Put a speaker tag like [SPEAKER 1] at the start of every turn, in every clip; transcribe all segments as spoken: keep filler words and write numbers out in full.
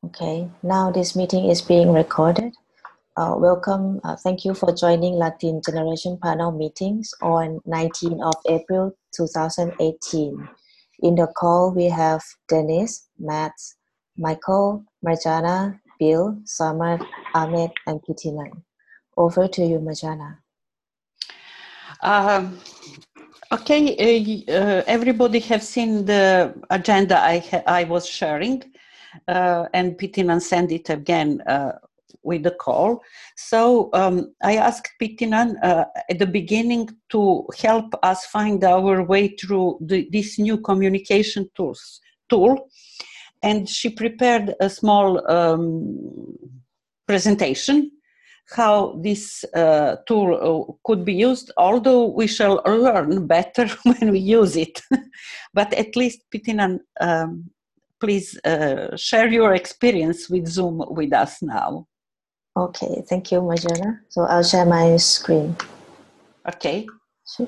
[SPEAKER 1] Okay, now this meeting is being recorded. Uh, welcome, uh, thank you for joining Latin Generation Panel meetings on nineteenth of April two thousand eighteen. In the call, we have Dennis, Matt, Michael, Marjana, Bill, Samad, Ahmed, and Pitinan. Over to you, Marjana.
[SPEAKER 2] Um, okay, uh, uh, everybody have seen the agenda I, I was sharing, uh, and Pitinan sent it again uh, with the call. So um, I asked Pitinan uh, at the beginning to help us find our way through the, this new communication tools, tool, and she prepared a small um, presentation how this uh, tool uh, could be used, although we shall learn better when we use it. But at least, Pitinan, um, please uh, share your experience with Zoom with us now.
[SPEAKER 1] Okay, thank you, Marjana. So I'll share my screen.
[SPEAKER 2] Okay.
[SPEAKER 1] Sure.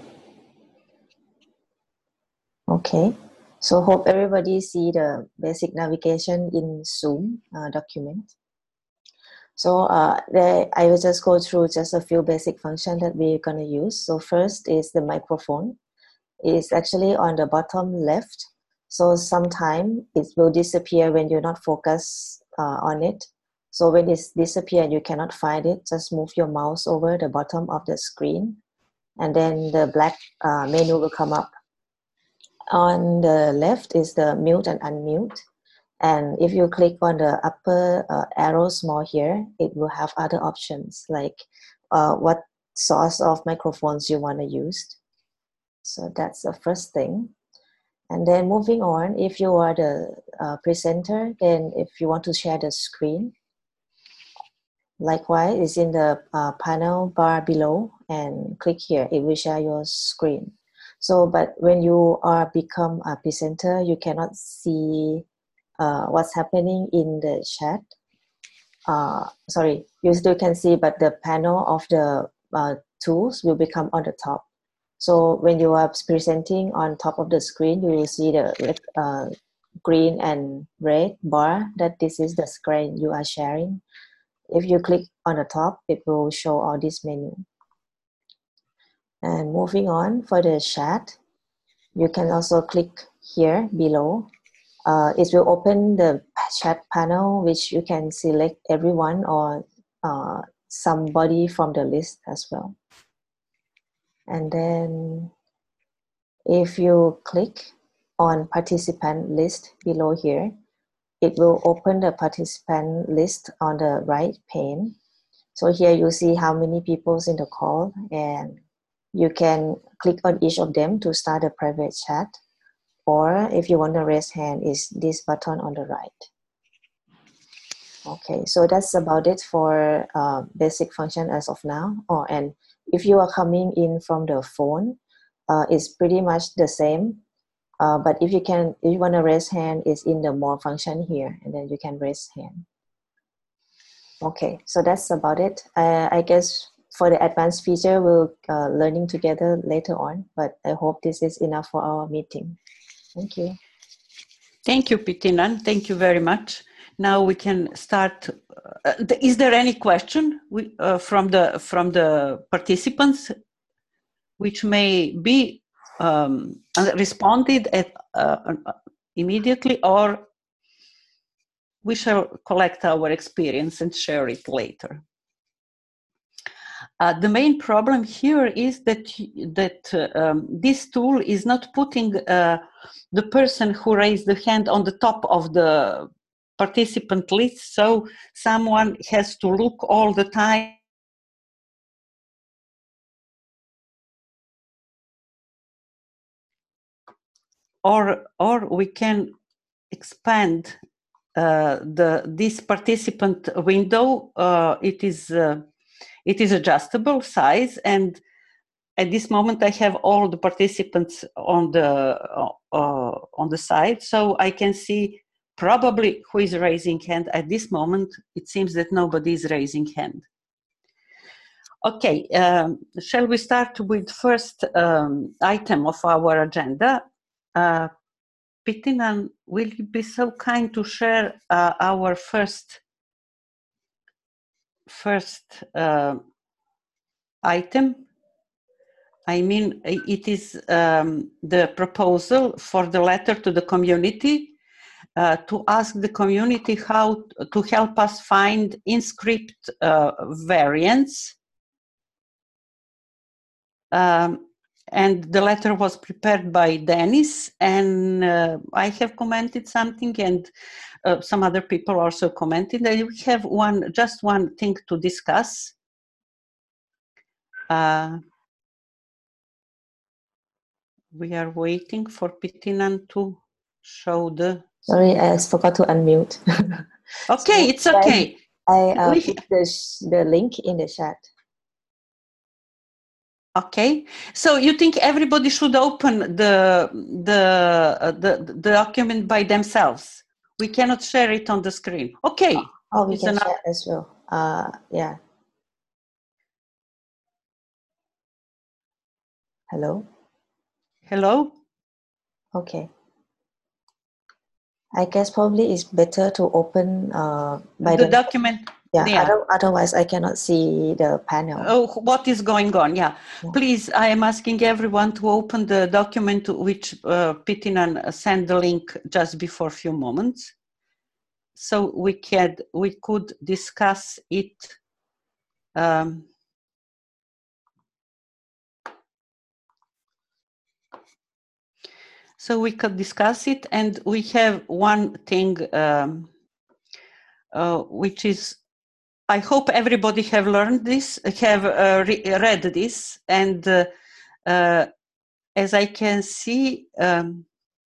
[SPEAKER 1] Okay, so hope everybody see the basic navigation in Zoom uh, document. So uh, there, I will just go through just a few basic functions that we're going to use. So first is the microphone. It's actually on the bottom left. So sometime it will disappear when you're not focused uh, on it. So when it's disappeared, you cannot find it, just move your mouse over the bottom of the screen, and then the black uh, menu will come up. On the left is the mute and unmute. And if you click on the upper uh, arrow small here, it will have other options like uh, what source of microphones you want to use. So that's the first thing. And then moving on, if you are the uh, presenter, then if you want to share the screen, likewise, it's in the uh, panel bar below, and click here, it will share your screen. So, but when you are become a presenter, you cannot see uh, what's happening in the chat. Uh, sorry, you still can see, but the panel of the uh, tools will become on the top. So when you are presenting on top of the screen, you will see the uh, green and red bar that this is the screen you are sharing. If you click on the top, it will show all this menu. And moving on for the chat, you can also click here below. Uh, it will open the chat panel, which you can select everyone or uh, somebody from the list as well. And then if you click on participant list below here, it will open the participant list on the right pane. So here you see how many people's in the call, and you can click on each of them to start a private chat. Or if you want to raise hand, is this button on the right. Okay, so that's about it for uh, basic function as of now. Oh, and if you are coming in from the phone, uh, it's pretty much the same. Uh, but if you can, if you want to raise hand, it's in the more function here, and then you can raise hand. Okay, so that's about it. Uh, I guess for the advanced feature, we'll uh, learning together later on, but I hope this is enough for our meeting. Thank you.
[SPEAKER 2] Thank you, Pitinan. Thank you very much. Now we can start. Uh, is there any question we, uh, from the from the participants, which may be um, responded at uh, immediately, or we shall collect our experience and share it later? Uh, the main problem here is that that uh, um, this tool is not putting uh, the person who raised the hand on the top of the participant list, so someone has to look all the time or or we can expand uh, the this participant window. Uh, it is uh, it is adjustable size, and at this moment I have all the participants on the uh, uh, on the side, so I can see probably who is raising hand. At this moment it seems that nobody is raising hand. Okay, um, shall we start with first um, item of our agenda? Uh, Pitinan, will you be so kind to share uh, our first first uh, item? I mean, it is um, the proposal for the letter to the community uh, to ask the community how to help us find InScript uh, variants. Um, and the letter was prepared by Dennis, and uh, I have commented something, and uh, some other people also commented. And we have one, just one thing to discuss. Uh, we are waiting for Pitinan to show the.
[SPEAKER 1] Sorry, I forgot to unmute.
[SPEAKER 2] Okay, so it's okay.
[SPEAKER 1] I, I uh, we... put the, the link in the chat.
[SPEAKER 2] Okay, so you think everybody should open the, the, uh, the, the document by themselves? We cannot share it on the screen. Okay.
[SPEAKER 1] Oh, we it's can enough. Share as well. Uh, yeah. Hello?
[SPEAKER 2] Hello?
[SPEAKER 1] Okay. I guess probably it's better to open uh, by
[SPEAKER 2] the
[SPEAKER 1] the
[SPEAKER 2] document.
[SPEAKER 1] Yeah, yeah. Other, otherwise I cannot see the panel.
[SPEAKER 2] Oh, what is going on? Yeah. yeah. Please, I am asking everyone to open the document which uh, Pitinan sent the link just before a few moments. So we can, we could discuss it. Um, so we could discuss it, and we have one thing um, uh, which is, I hope everybody have learned this, have uh, re read this, and uh, uh, as I can see, um,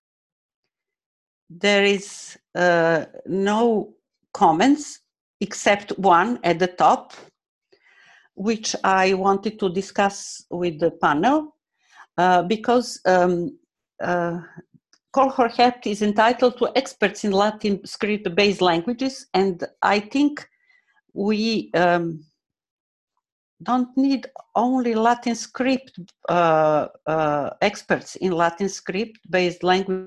[SPEAKER 2] there is uh, no comments except one at the top, which I wanted to discuss with the panel, uh, because um, uh, Call for Help is entitled to experts in Latin script-based languages, and I think we um, don't need only Latin script uh, uh, experts in Latin script-based language.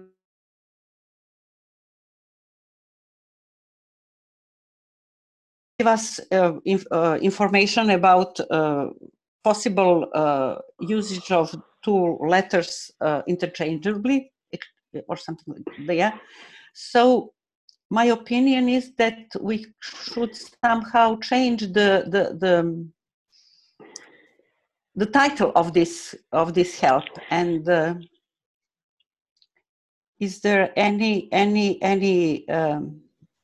[SPEAKER 2] Give us uh, inf uh, information about uh, possible uh, usage of two letters uh, interchangeably or something like that. Yeah. So my opinion is that we should somehow change the the the the title of this of this help. And uh, is there any any any um,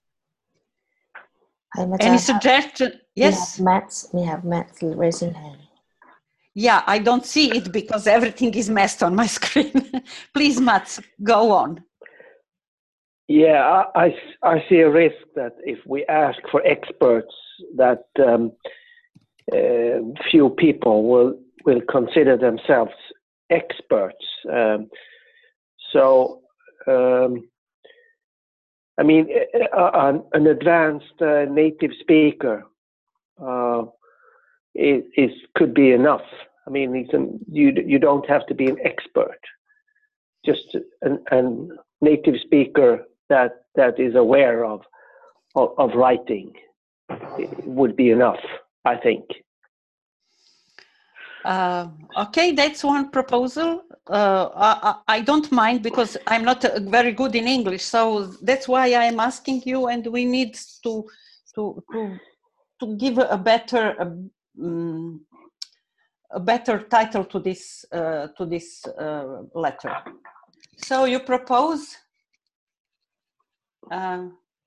[SPEAKER 1] Hi,
[SPEAKER 2] any suggestion? Yes,
[SPEAKER 1] we have Matt. We have Matt raising hand.
[SPEAKER 2] Yeah, I don't see it because everything is messed on my screen. Please, Mats, go on.
[SPEAKER 3] Yeah, I, I see a risk that if we ask for experts, that um, uh, few people will will consider themselves experts. Um, so, um, I mean, uh, an advanced uh, native speaker uh, is, is could be enough. I mean, it's an, you you don't have to be an expert. Just an, an native speaker that that is aware of of, of writing would be enough, I think.
[SPEAKER 2] Uh, okay, that's one proposal. Uh, I, I don't mind because I'm not uh, very good in English, so that's why I'm asking you. And we need to to to to give a better um, a better title to this uh, to this uh, letter. So you propose. Uh,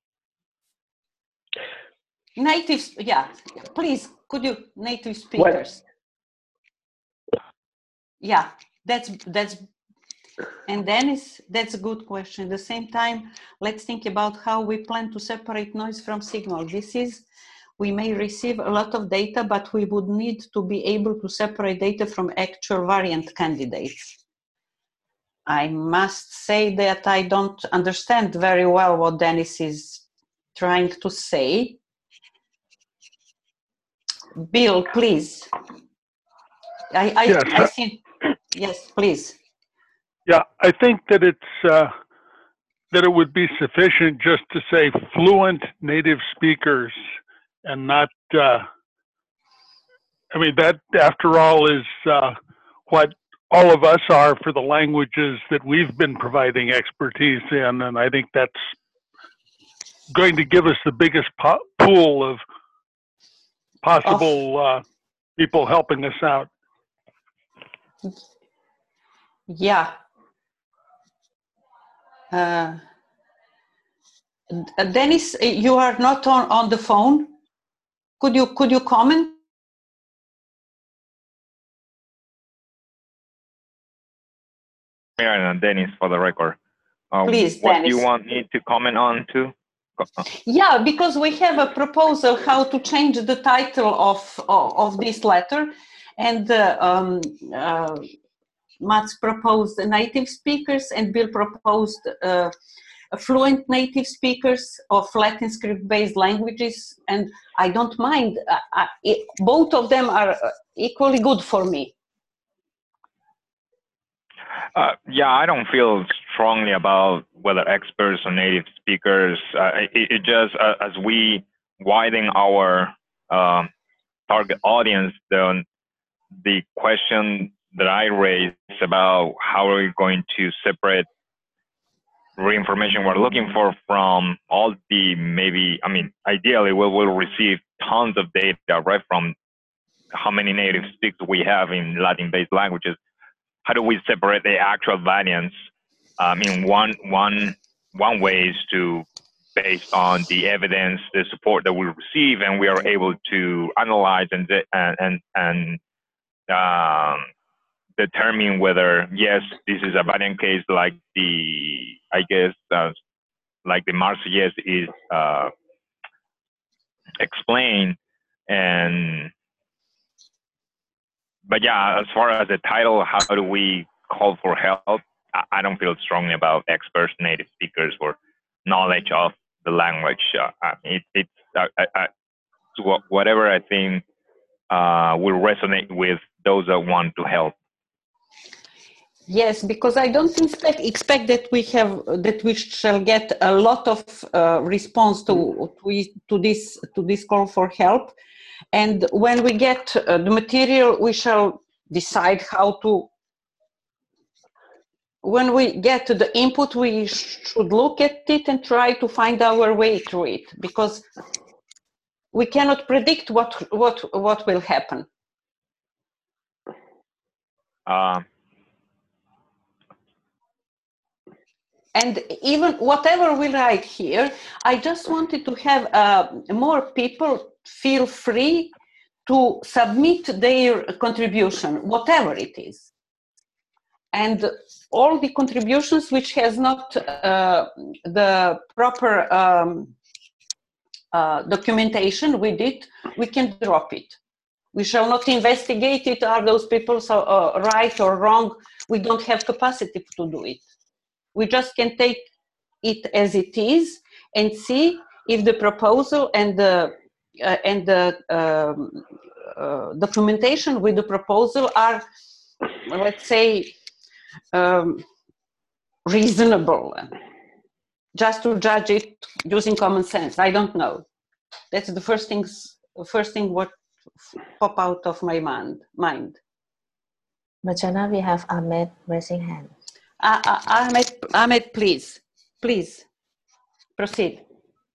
[SPEAKER 2] native, yeah. Please, could you native speakers?
[SPEAKER 3] What?
[SPEAKER 2] Yeah, that's that's. And Dennis, that's a good question. At the same time, let's think about how we plan to separate noise from signal. This is, we may receive a lot of data, but we would need to be able to separate data from actual variant candidates. I must say that I don't understand very well what Dennis is trying to say. Bill, please. I, I,
[SPEAKER 4] yes.
[SPEAKER 2] I think, yes, please.
[SPEAKER 4] Yeah, I think that it's uh, that it would be sufficient just to say fluent native speakers and not, uh, I mean, that after all is uh, what all of us are for the languages that we've been providing expertise in. And I think that's going to give us the biggest po pool of possible uh, people helping us out.
[SPEAKER 2] Yeah. Uh, Dennis, you are not on, on the phone. Could you, could you comment?
[SPEAKER 5] Yeah, Dennis, for the record. Uh,
[SPEAKER 2] Please,
[SPEAKER 5] what
[SPEAKER 2] Dennis.
[SPEAKER 5] do you want me to comment on too?
[SPEAKER 2] Yeah, because we have a proposal how to change the title of, of, of this letter. And uh, um, uh, Mats proposed native speakers and Bill proposed uh, fluent native speakers of Latin script-based languages. And I don't mind. Uh, I, it, both of them are equally good for me.
[SPEAKER 5] Uh, yeah, I don't feel strongly about whether experts or native speakers. Uh, it, it just, uh, as we widen our uh, target audience, the, the question that I raised about how are we going to separate the information we're looking for from all the maybe, I mean, ideally we will receive tons of data right from how many native speakers we have in Latin-based languages. How do we separate the actual variance? I mean, one, one, one way is to, based on the evidence, the support that we receive, and we are able to analyze and, and, and um, determine whether, yes, this is a variant case like the, I guess, uh, like the Marseillaise is uh, explained. And, but yeah, as far as the title, how do we call for help? I don't feel strongly about experts, native speakers, or knowledge of the language. Uh, it, it's uh, uh, whatever I think uh, will resonate with those that want to help.
[SPEAKER 2] Yes, because I don't expect, expect that we have that we shall get a lot of uh, response to to, to this to this call for help. And when we get uh, the material, we shall decide how to, when we get to the input, we should look at it and try to find our way through it, because we cannot predict what, what, what will happen.
[SPEAKER 5] Uh,
[SPEAKER 2] and even whatever we write here, I just wanted to have uh, more people feel free to submit their contribution, whatever it is. And all the contributions which has not uh, the proper um, uh, documentation with it, we can drop it. We shall not investigate it. Are those people so, uh, right or wrong? We don't have capacity to do it. We just can take it as it is and see if the proposal and the uh, and the um, uh, documentation with the proposal are, let's say, um, reasonable. Just to judge it using common sense. I don't know. That's the first things. First thing what pop out of my mind. Mind.
[SPEAKER 1] Marjana, we have Ahmed raising hand.
[SPEAKER 2] Uh, uh, Ahmed, Ahmed, please, please proceed.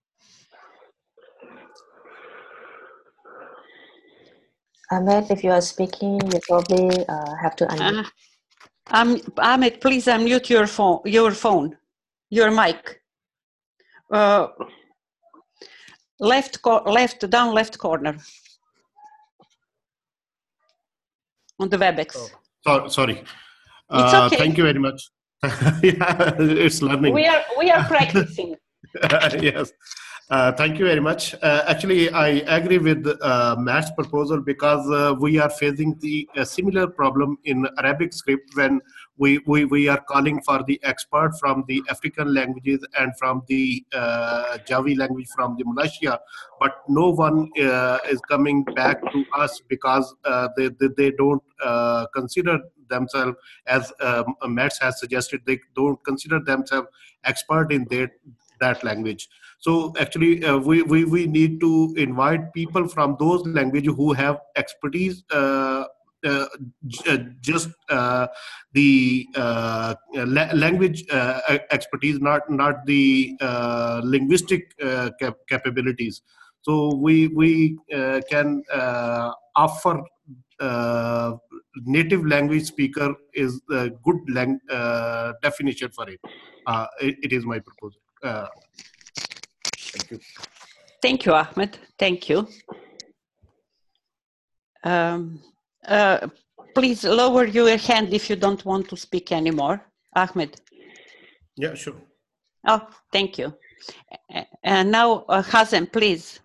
[SPEAKER 1] Ahmed, if you are speaking, you probably uh, have to unmute.
[SPEAKER 2] Uh, um, Ahmed, please unmute your phone, your phone, your mic. Uh, left, co left, down, left corner on the WebEx.
[SPEAKER 6] Oh, so, sorry.
[SPEAKER 2] It's
[SPEAKER 6] uh,
[SPEAKER 2] okay.
[SPEAKER 6] Thank you very much. Yeah, it's learning.
[SPEAKER 2] We are we are practicing.
[SPEAKER 6] Yes. Uh, thank you very much. Uh, actually, I agree with uh, Matt's proposal because uh, we are facing the uh, similar problem in Arabic script when we, we, we are calling for the expert from the African languages and from the uh, Jawi language from the Malaysia, but no one uh, is coming back to us because uh, they, they, they don't uh, consider themselves, as um, Matt has suggested, they don't consider themselves expert in their, that language. So actually, uh, we, we, we need to invite people from those languages who have expertise, uh, uh, j- just uh, the uh, la- language uh, expertise, not not the uh, linguistic uh, cap- capabilities. So we we uh, can uh, offer uh, native language speaker is a good lang- uh, definition for it. Uh, it. It is my proposal. Uh, Thank you.
[SPEAKER 2] Thank you, Ahmed. Thank you. Um, uh, please lower your hand if you don't want to speak anymore. Ahmed.
[SPEAKER 6] Yeah, sure.
[SPEAKER 2] Oh, thank you. And now, uh, Hazem, please.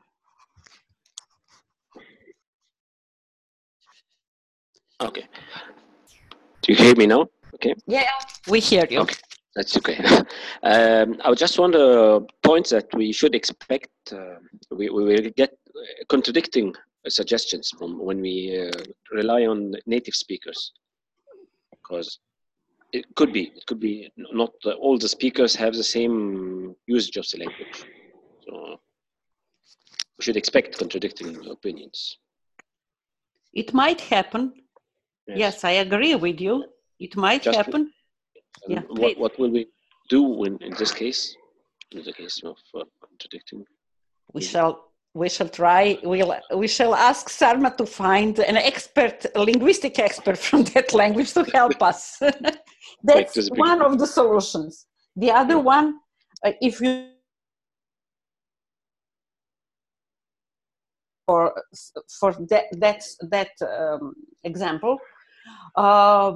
[SPEAKER 7] Okay. Do you hear me now? Okay.
[SPEAKER 2] Yeah, we hear you.
[SPEAKER 7] Okay. That's okay. um, I just want to point that we should expect, uh, we, we will get contradicting suggestions from when we uh, rely on native speakers, because it could be, it could be not all the speakers have the same usage of the language. So we should expect contradicting opinions.
[SPEAKER 2] It might happen. Yes, yes I agree with you. It might just happen.
[SPEAKER 7] Yeah, what, what will we do when, in this case, in the case of uh, contradicting?
[SPEAKER 2] We shall, we shall try, we'll, we shall ask Sarma to find an expert, a linguistic expert from that language to help us. That's one of the solutions. The other yeah. one, uh, if you for for that that's that um, example, uh,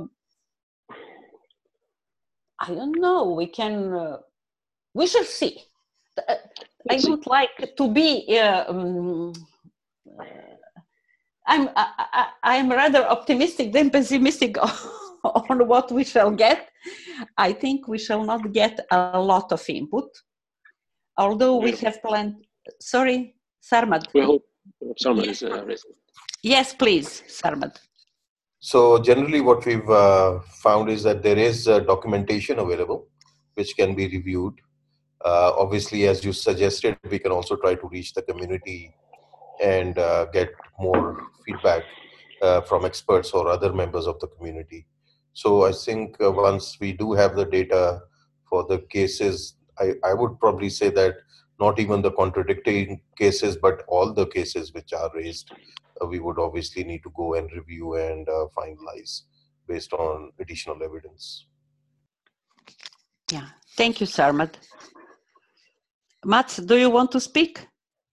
[SPEAKER 2] I don't know. We can. Uh, we shall see. Uh, I don't see. like to be. Uh, um, uh, I'm. I, I, I'm rather optimistic than pessimistic on what we shall get. I think we shall not get a lot of input, although we have planned. Sorry, Sarmad.
[SPEAKER 7] We hope Sarmad is uh, raising.
[SPEAKER 2] Yes, please, Sarmad.
[SPEAKER 8] So generally what we've uh, found is that there is uh, documentation available which can be reviewed. Uh, obviously, as you suggested, we can also try to reach the community and uh, get more feedback uh, from experts or other members of the community. So I think uh, once we do have the data for the cases, I, I would probably say that not even the contradicting cases, but all the cases which are raised, uh, we would obviously need to go and review and uh, finalize based on additional evidence.
[SPEAKER 2] Yeah, thank you, Sarmad. Mats, do you want to speak?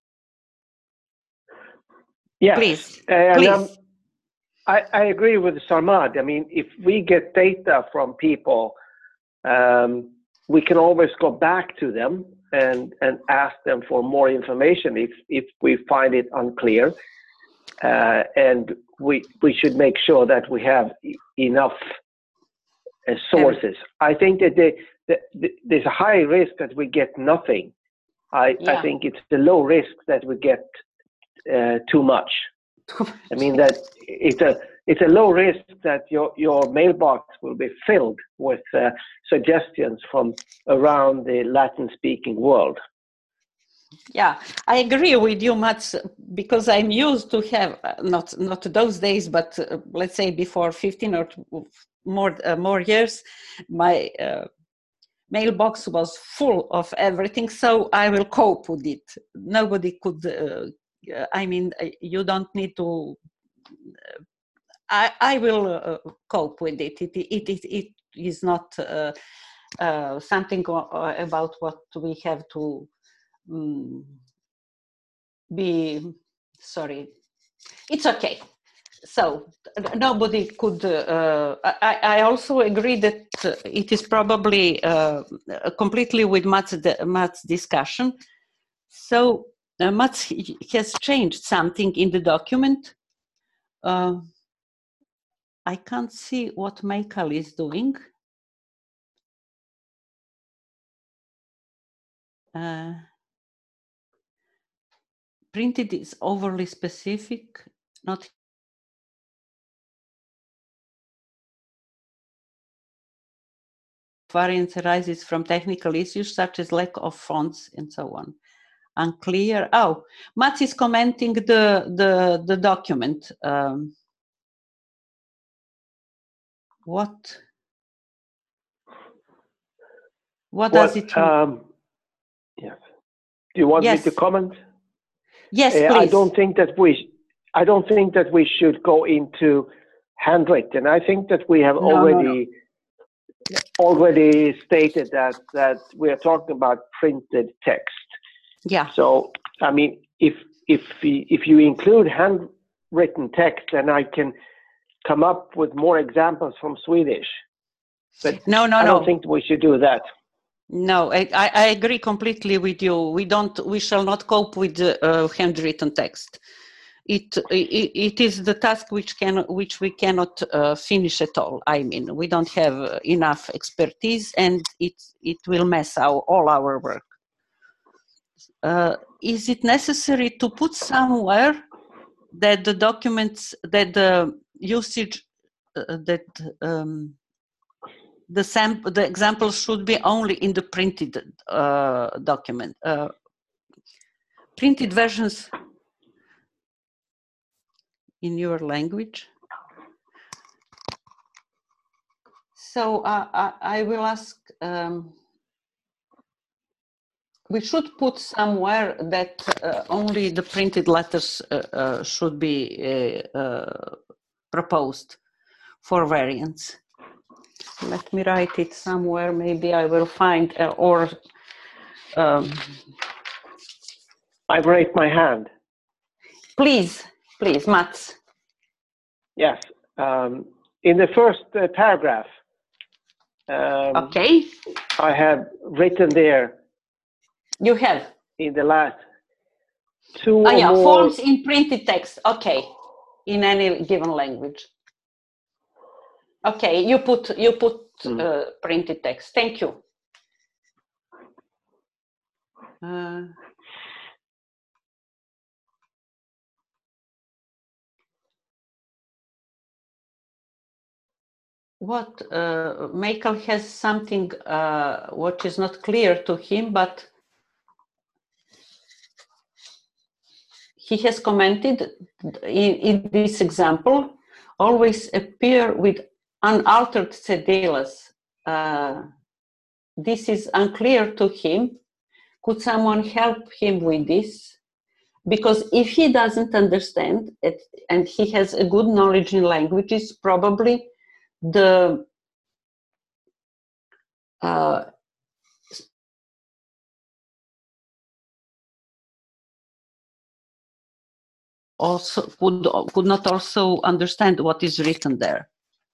[SPEAKER 3] Yes.
[SPEAKER 2] Please,
[SPEAKER 3] and,
[SPEAKER 2] please.
[SPEAKER 3] Um, I, I agree with Sarmad. I mean, if we get data from people, um, we can always go back to them and, and ask them for more information if, if we find it unclear. Uh, and we, we should make sure that we have e enough uh, sources. I think that they, the, the, there's a high risk that we get nothing. I, yeah. I think it's the low risk that we get uh, too much. I mean that it's a it's a low risk that your your mailbox will be filled with uh, suggestions from around the Latin-speaking world.
[SPEAKER 2] Yeah, I agree with you, Mats, because I'm used to have uh, not not those days, but uh, let's say before fifteen or more uh, more years, my uh, mailbox was full of everything, so I will cope with it. Nobody could. Uh, I mean, you don't need to. Uh, I I will uh, cope with it. It it it, it is not uh, uh, something about what we have to um, be. Sorry, it's okay. So nobody could. Uh, I I also agree that it is probably uh, completely with Matt's Matt's discussion. So uh, Mats has changed something in the document. Uh, I can't see what Michael is doing. Uh, printed is overly specific, not variance arises from technical issues such as lack of fonts and so on. Unclear. Oh, Mats is commenting the the the document. Um, what what does it mean?
[SPEAKER 3] Um, yes. Do you want
[SPEAKER 2] Yes.
[SPEAKER 3] me to comment?
[SPEAKER 2] Yes,
[SPEAKER 3] Uh,
[SPEAKER 2] please.
[SPEAKER 3] I don't think that we. I don't think that we should go into handwritten. I think that we have
[SPEAKER 2] No, no,
[SPEAKER 3] already already stated that that we are talking about printed text.
[SPEAKER 2] Yeah.
[SPEAKER 3] So I mean, if if we, if you include handwritten text, then I can come up with more examples from Swedish. But
[SPEAKER 2] No, no,
[SPEAKER 3] I
[SPEAKER 2] no.
[SPEAKER 3] don't think we should do that.
[SPEAKER 2] No, I, I agree completely with you. We don't. We shall not cope with uh, handwritten text. It, it it is the task which can which we cannot uh, finish at all. I mean, we don't have enough expertise, and it it will mess our all our work. Uh, is it necessary to put somewhere that the documents that the usage uh, that um, the sample the examples should be only in the printed uh, document, uh, printed versions in your language? So uh, I, I will ask, um, we should put somewhere that uh, only the printed letters uh, uh, should be uh, uh, proposed for variants. Let me write it somewhere, maybe I will find, uh, or... Um,
[SPEAKER 3] I've raised my hand.
[SPEAKER 2] Please, please, Mats.
[SPEAKER 3] Yes. Um, in the first uh, paragraph, um,
[SPEAKER 2] okay.
[SPEAKER 3] I have written there.
[SPEAKER 2] You have?
[SPEAKER 3] In the last two
[SPEAKER 2] oh,
[SPEAKER 3] or
[SPEAKER 2] yeah,
[SPEAKER 3] more.
[SPEAKER 2] Forms in printed text. Okay. In any given language. Okay, you put, you put mm. uh, printed text. Thank you. Uh, what uh, Michael has something uh, which is not clear to him, but he has commented in, in this example, always appear with unaltered cedellas. Uh, this is unclear to him. Could someone help him with this? Because if he doesn't understand it and he has a good knowledge in languages, probably the uh, also could, could not also understand what is written there.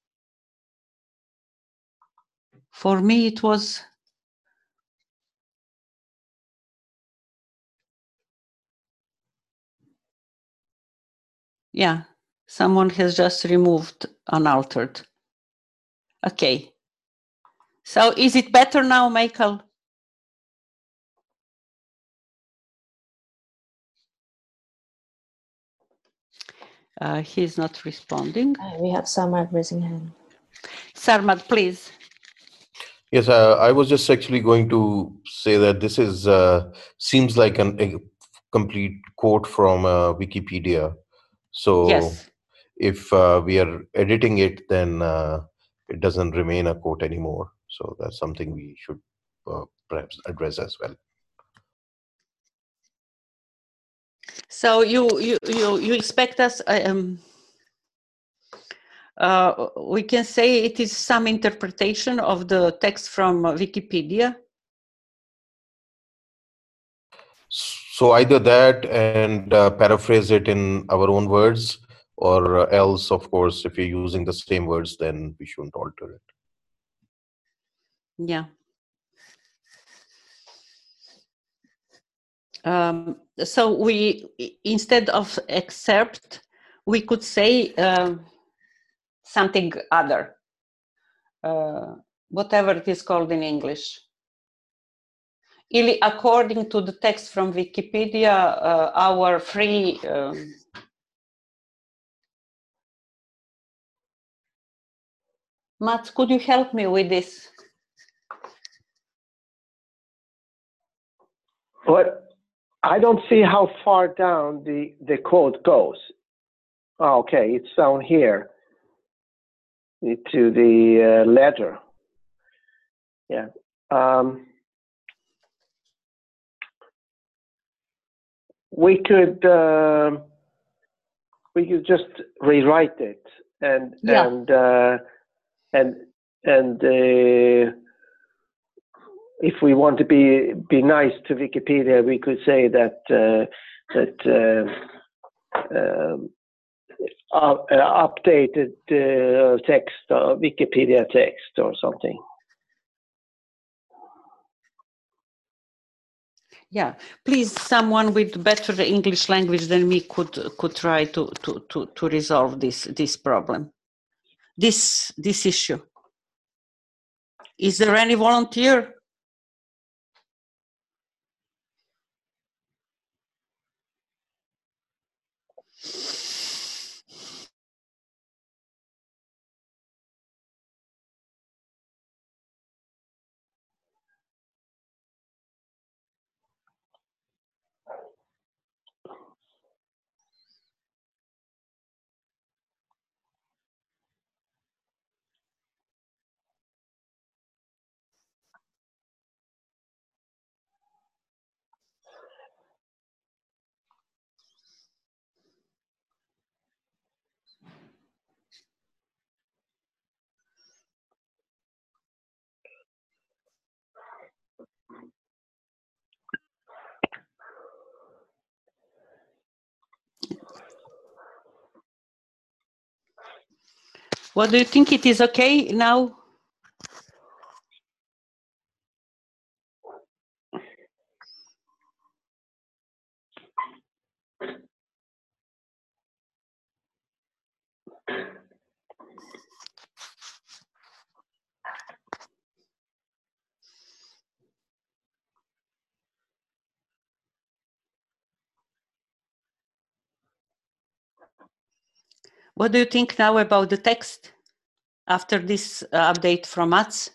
[SPEAKER 2] For me, it was yeah, someone has just removed unaltered. Okay. So is it better now, Michael? Uh, he's not responding.
[SPEAKER 1] Uh, we have Sarmad raising hand.
[SPEAKER 2] Sarmad, please.
[SPEAKER 8] Yes, uh, I was just actually going to say that this is uh, seems like an, a complete quote from uh, Wikipedia. So
[SPEAKER 2] yes.
[SPEAKER 8] if uh, we are editing it, then uh, it doesn't remain a quote anymore. So that's something we should uh, perhaps address as well.
[SPEAKER 2] So you you you, you expect us? Um, uh, we can say it is some interpretation of the text from Wikipedia.
[SPEAKER 8] So either that and uh, paraphrase it in our own words, or else, of course, if you're using the same words, then we shouldn't alter it.
[SPEAKER 2] Yeah. Um, so we, instead of excerpt, we could say um, something other, uh, whatever it is called in English. According to the text from Wikipedia, uh, our free um, Mats, could you help me with this?
[SPEAKER 3] What? I don't see how far down the, the code goes. Oh, okay, it's down here to the uh, letter. Yeah. Um, we could uh, we could just rewrite it and
[SPEAKER 2] yeah.
[SPEAKER 3] and uh, and and uh, if we want to be be nice to Wikipedia, we could say that uh, that uh, um, uh, updated uh, text, uh, Wikipedia text, or something.
[SPEAKER 2] Yeah, please, someone with better English language than me could could try to to to, to resolve this this problem, this this issue. Is there any volunteer? What do you think? It is okay now? What do you think now about the text after this uh, update from Mats?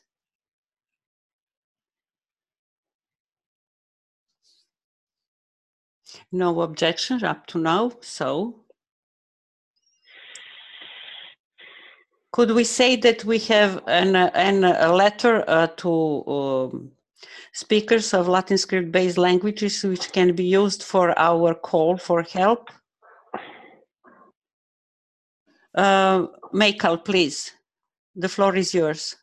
[SPEAKER 2] No objections up to now, so could we say that we have an, an, a letter uh, to um, speakers of Latin script-based languages which can be used for our call for help? Uh, Michael, please, the floor is yours.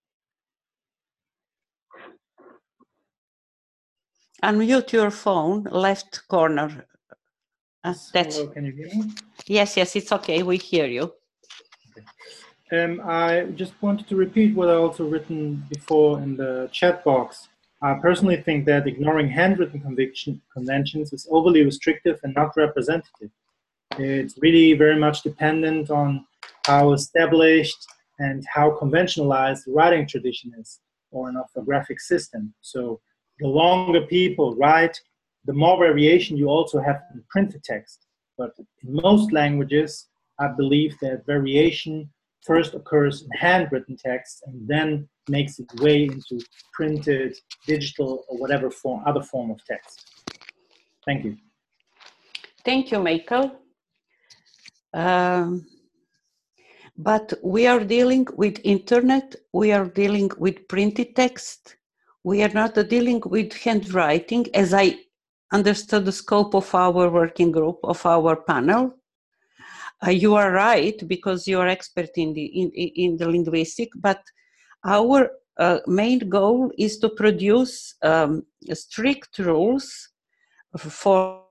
[SPEAKER 2] Unmute your phone, left corner. Uh, that's...
[SPEAKER 9] Hello, can you hear me?
[SPEAKER 2] Yes, yes, it's okay, we hear you.
[SPEAKER 9] Okay. Um, I just wanted to repeat what I also written before in the chat box. I personally think that ignoring handwritten conviction conventions is overly restrictive and not representative. It's really very much dependent on how established and how conventionalized the writing tradition is, or an orthographic system. So the longer people write, the more variation you also have in printed text. But in most languages, I believe that variation first occurs in handwritten text and then makes its way into printed, digital, or whatever form, other form of text. Thank you.
[SPEAKER 2] Thank you, Michael. Um, but we are dealing with internet, we are dealing with printed text, we are not dealing with handwriting, as I understood the scope of our working group, of our panel. Uh, you are right, because you are expert in the, in, in the linguistic, but our uh, main goal is to produce um, strict rules for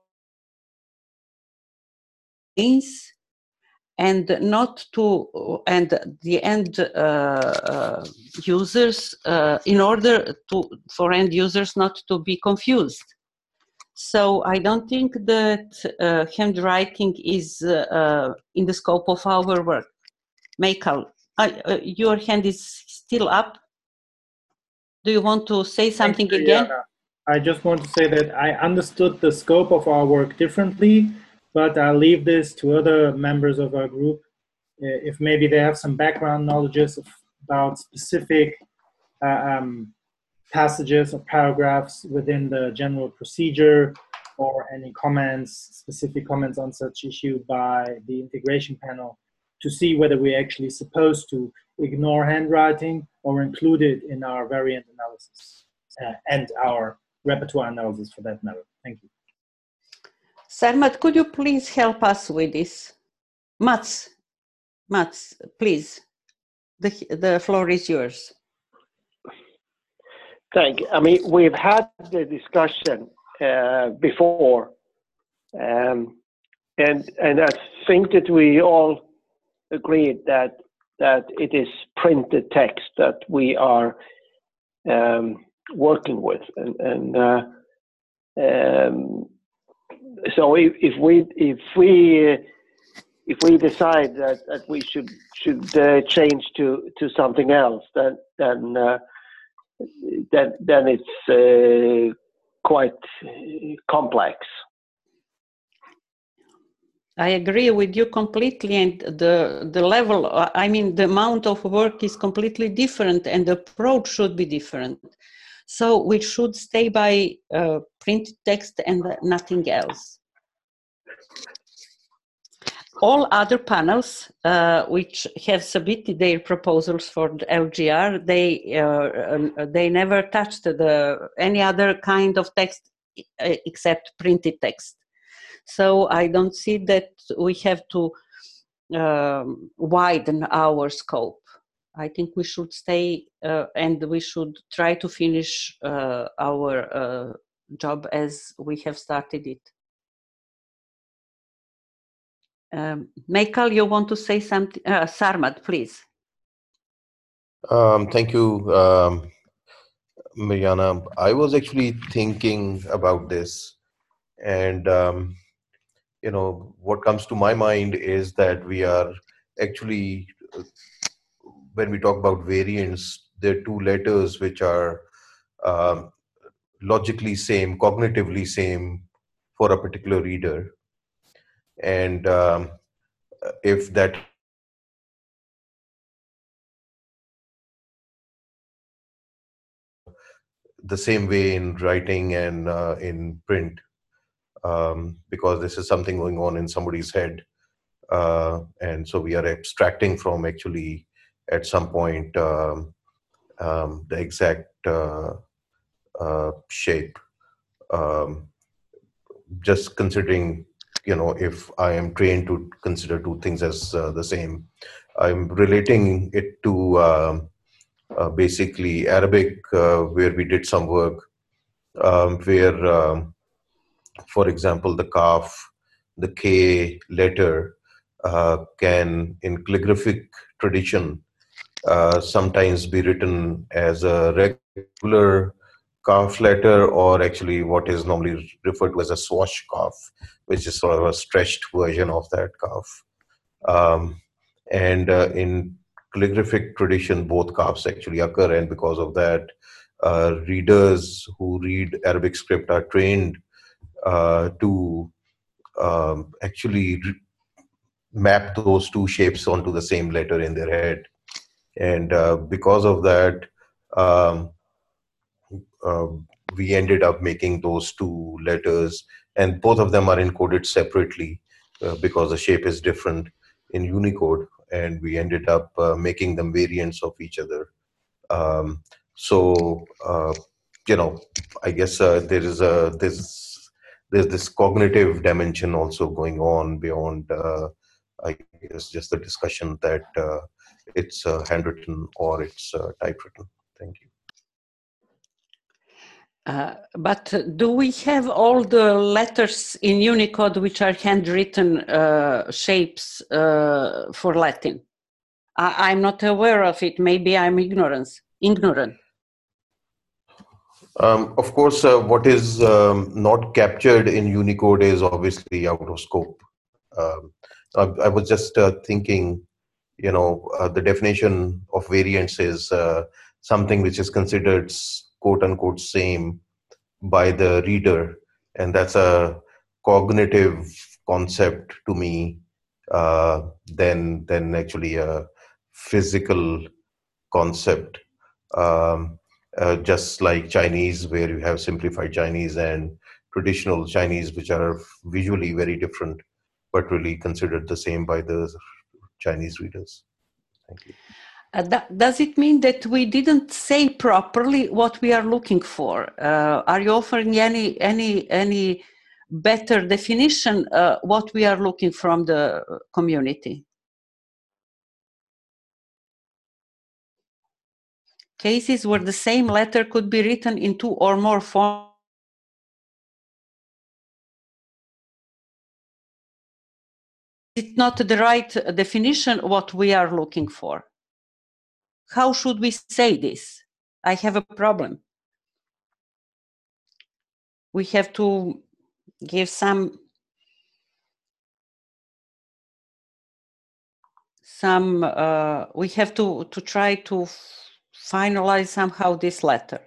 [SPEAKER 2] things and not to, and the end uh, uh, users, uh, in order to, for end users not to be confused. So I don't think that uh, handwriting is uh, uh, in the scope of our work. Michael, uh, uh, your hand is still up. Do you want to say something
[SPEAKER 9] Thank you,
[SPEAKER 2] again?
[SPEAKER 9] Jana. I just want to say that I understood the scope of our work differently, but I'll leave this to other members of our group. Uh, if maybe they have some background knowledges of, about specific uh, um, passages or paragraphs within the general procedure, or any comments, specific comments on such issue by the integration panel, to see whether we're actually supposed to ignore handwriting or include it in our variant analysis uh, and our repertoire analysis for that matter. Thank you.
[SPEAKER 2] Sarmat, could you please help us with this? Mats, Mats, please. The, the floor is yours.
[SPEAKER 3] Thank you. I mean, we've had the discussion uh, before, um, and and I think that we all agreed that that it is printed text that we are um, working with, and, and uh, um, so if, if we if we if we decide that, that we should should uh, change to to something else, then then. Uh, Then, then it's uh, quite complex.
[SPEAKER 2] I agree with you completely, and the the level, I mean, the amount of work is completely different, and the approach should be different. So we should stay by uh, printed text and nothing else. All other panels uh, which have submitted their proposals for the L G R, they uh, uh, they never touched the any other kind of text except printed text. So I don't see that we have to um, widen our scope. I think we should stay uh, and we should try to finish uh, our uh, job as we have started it. Um, Michael, you want to say something? Uh, Sarmat, please.
[SPEAKER 8] Um, thank you, um, Mariana. I was actually thinking about this, and um, you know, what comes to my mind is that we are actually, when we talk about variants, there are two letters which are um, logically same, cognitively same for a particular reader. And um, if that the same way in writing and uh, in print, um, because this is something going on in somebody's head. Uh, and so we are abstracting from actually at some point um, um, the exact uh, uh, shape. Um, just considering, you know, if I am trained to consider two things as uh, the same, I'm relating it to uh, uh, basically Arabic, uh, where we did some work um, where, um, for example, the kaf, the K letter uh, can, in calligraphic tradition, uh, sometimes be written as a regular kaf letter, or actually what is normally referred to as a swash kaf, which is sort of a stretched version of that kaf. Um, and uh, in calligraphic tradition, both kafs actually occur, and because of that, uh, readers who read Arabic script are trained uh, to um, actually map those two shapes onto the same letter in their head. And uh, because of that, um, uh, we ended up making those two letters, and both of them are encoded separately uh, because the shape is different in Unicode, and we ended up uh, making them variants of each other. Um, so, uh, you know, I guess uh, there is a there's there's this cognitive dimension also going on beyond, uh, I guess, just the discussion that uh, it's uh, handwritten or it's uh, typewritten. Thank you.
[SPEAKER 2] Uh, but do we have all the letters in Unicode which are handwritten uh, shapes uh, for Latin? I, I'm not aware of it. Maybe I'm ignorant. Ignorant.
[SPEAKER 8] Um, of course, uh, what is um, not captured in Unicode is obviously out of scope. Um, I, I was just uh, thinking, you know, uh, the definition of variance is uh, something which is considered s- quote unquote same by the reader, and that's a cognitive concept to me uh, than than actually a physical concept. Um, uh, just like Chinese, where you have simplified Chinese and traditional Chinese, which are visually very different, but really considered the same by the Chinese readers. Thank you.
[SPEAKER 2] Uh, that, does it mean that we didn't say properly what we are looking for? Uh, are you offering any any any better definition uh, what we are looking from the community? Cases where the same letter could be written in two or more forms. It's not the right definition what we are looking for. How should we say this? I have a problem. We have to give some some uh, we have to to try to finalize somehow this letter.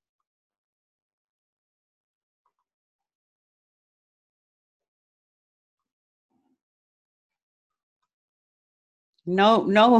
[SPEAKER 2] No, no,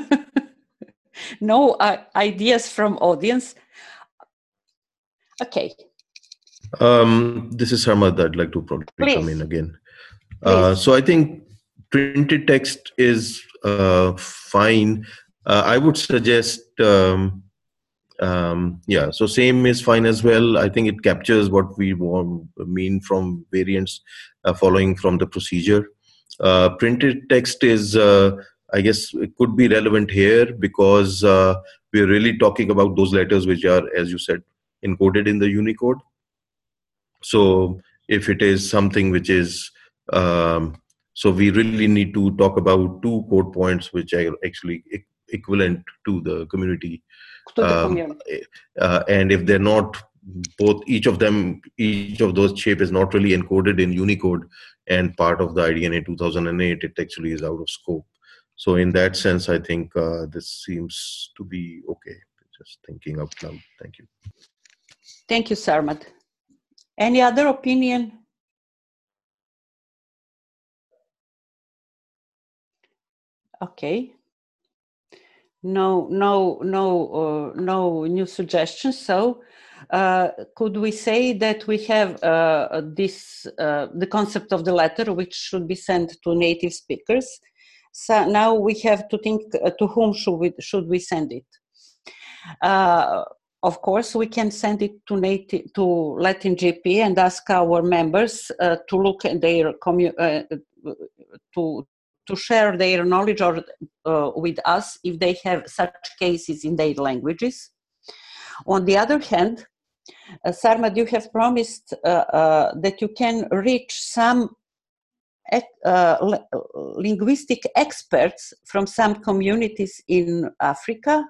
[SPEAKER 2] no uh, ideas from audience. Okay.
[SPEAKER 8] Um, this is Sarmad. I'd like to probably
[SPEAKER 2] Please.
[SPEAKER 8] come in again. Uh, so I think printed text is uh, fine. Uh, I would suggest, um, um, yeah, so same is fine as well. I think it captures what we want, mean from variants uh, following from the procedure. Uh, printed text is, uh, I guess, it could be relevant here because uh, we're really talking about those letters which are, as you said, encoded in the Unicode. So if it is something which is, um, so we really need to talk about two code points which are actually e- equivalent to the community.
[SPEAKER 2] To the
[SPEAKER 8] Um,
[SPEAKER 2] community.
[SPEAKER 8] uh, and if they're not both, each of them, each of those shape is not really encoded in Unicode and part of the I D N A two thousand eight, it actually is out of scope. So in that sense, I think uh, this seems to be okay. Just thinking out loud. Thank you.
[SPEAKER 2] Thank you, Sarmad. Any other opinion? Okay. No, no, no, uh, no new suggestions. So, uh, could we say that we have uh, this uh, the concept of the letter, which should be sent to native speakers? So now we have to think uh, to whom should we should we send it? Uh, of course, we can send it to native to Latin G P and ask our members uh, to look at their commu uh, to to share their knowledge or uh, with us if they have such cases in their languages. On the other hand, uh, Sarmad, you have promised uh, uh, that you can reach some uh, linguistic experts from some communities in Africa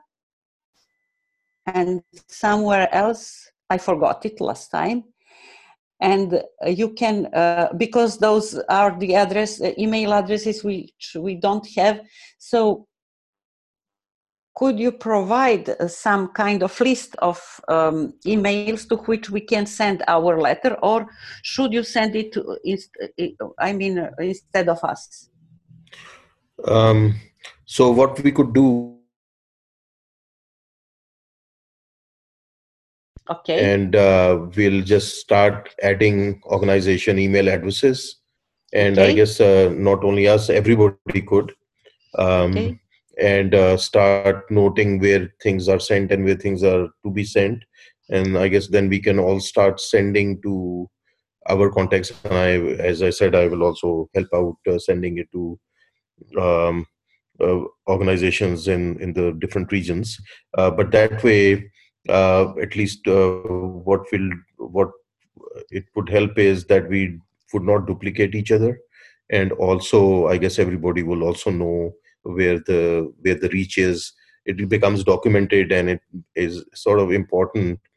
[SPEAKER 2] and somewhere else. I forgot it last time. And you can, uh, because those are the address, uh, email addresses which we don't have. So could you provide uh, some kind of list of um, emails to which we can send our letter, or should you send it to, I mean, uh, instead of us?
[SPEAKER 8] Um, so what we could do,
[SPEAKER 2] okay,
[SPEAKER 8] and uh, we'll just start adding organization email addresses, and
[SPEAKER 2] okay.
[SPEAKER 8] I guess uh, not only us, everybody could, um,
[SPEAKER 2] okay.
[SPEAKER 8] and uh, start noting where things are sent and where things are to be sent, and I guess then we can all start sending to our contacts. And I, as I said, I will also help out uh, sending it to um, uh, organizations in in the different regions. Uh, but that way, uh, at least uh, what will what it would help is that we would not duplicate each other, and also I guess everybody will also know where the where the reach is. It becomes documented, and it is sort of important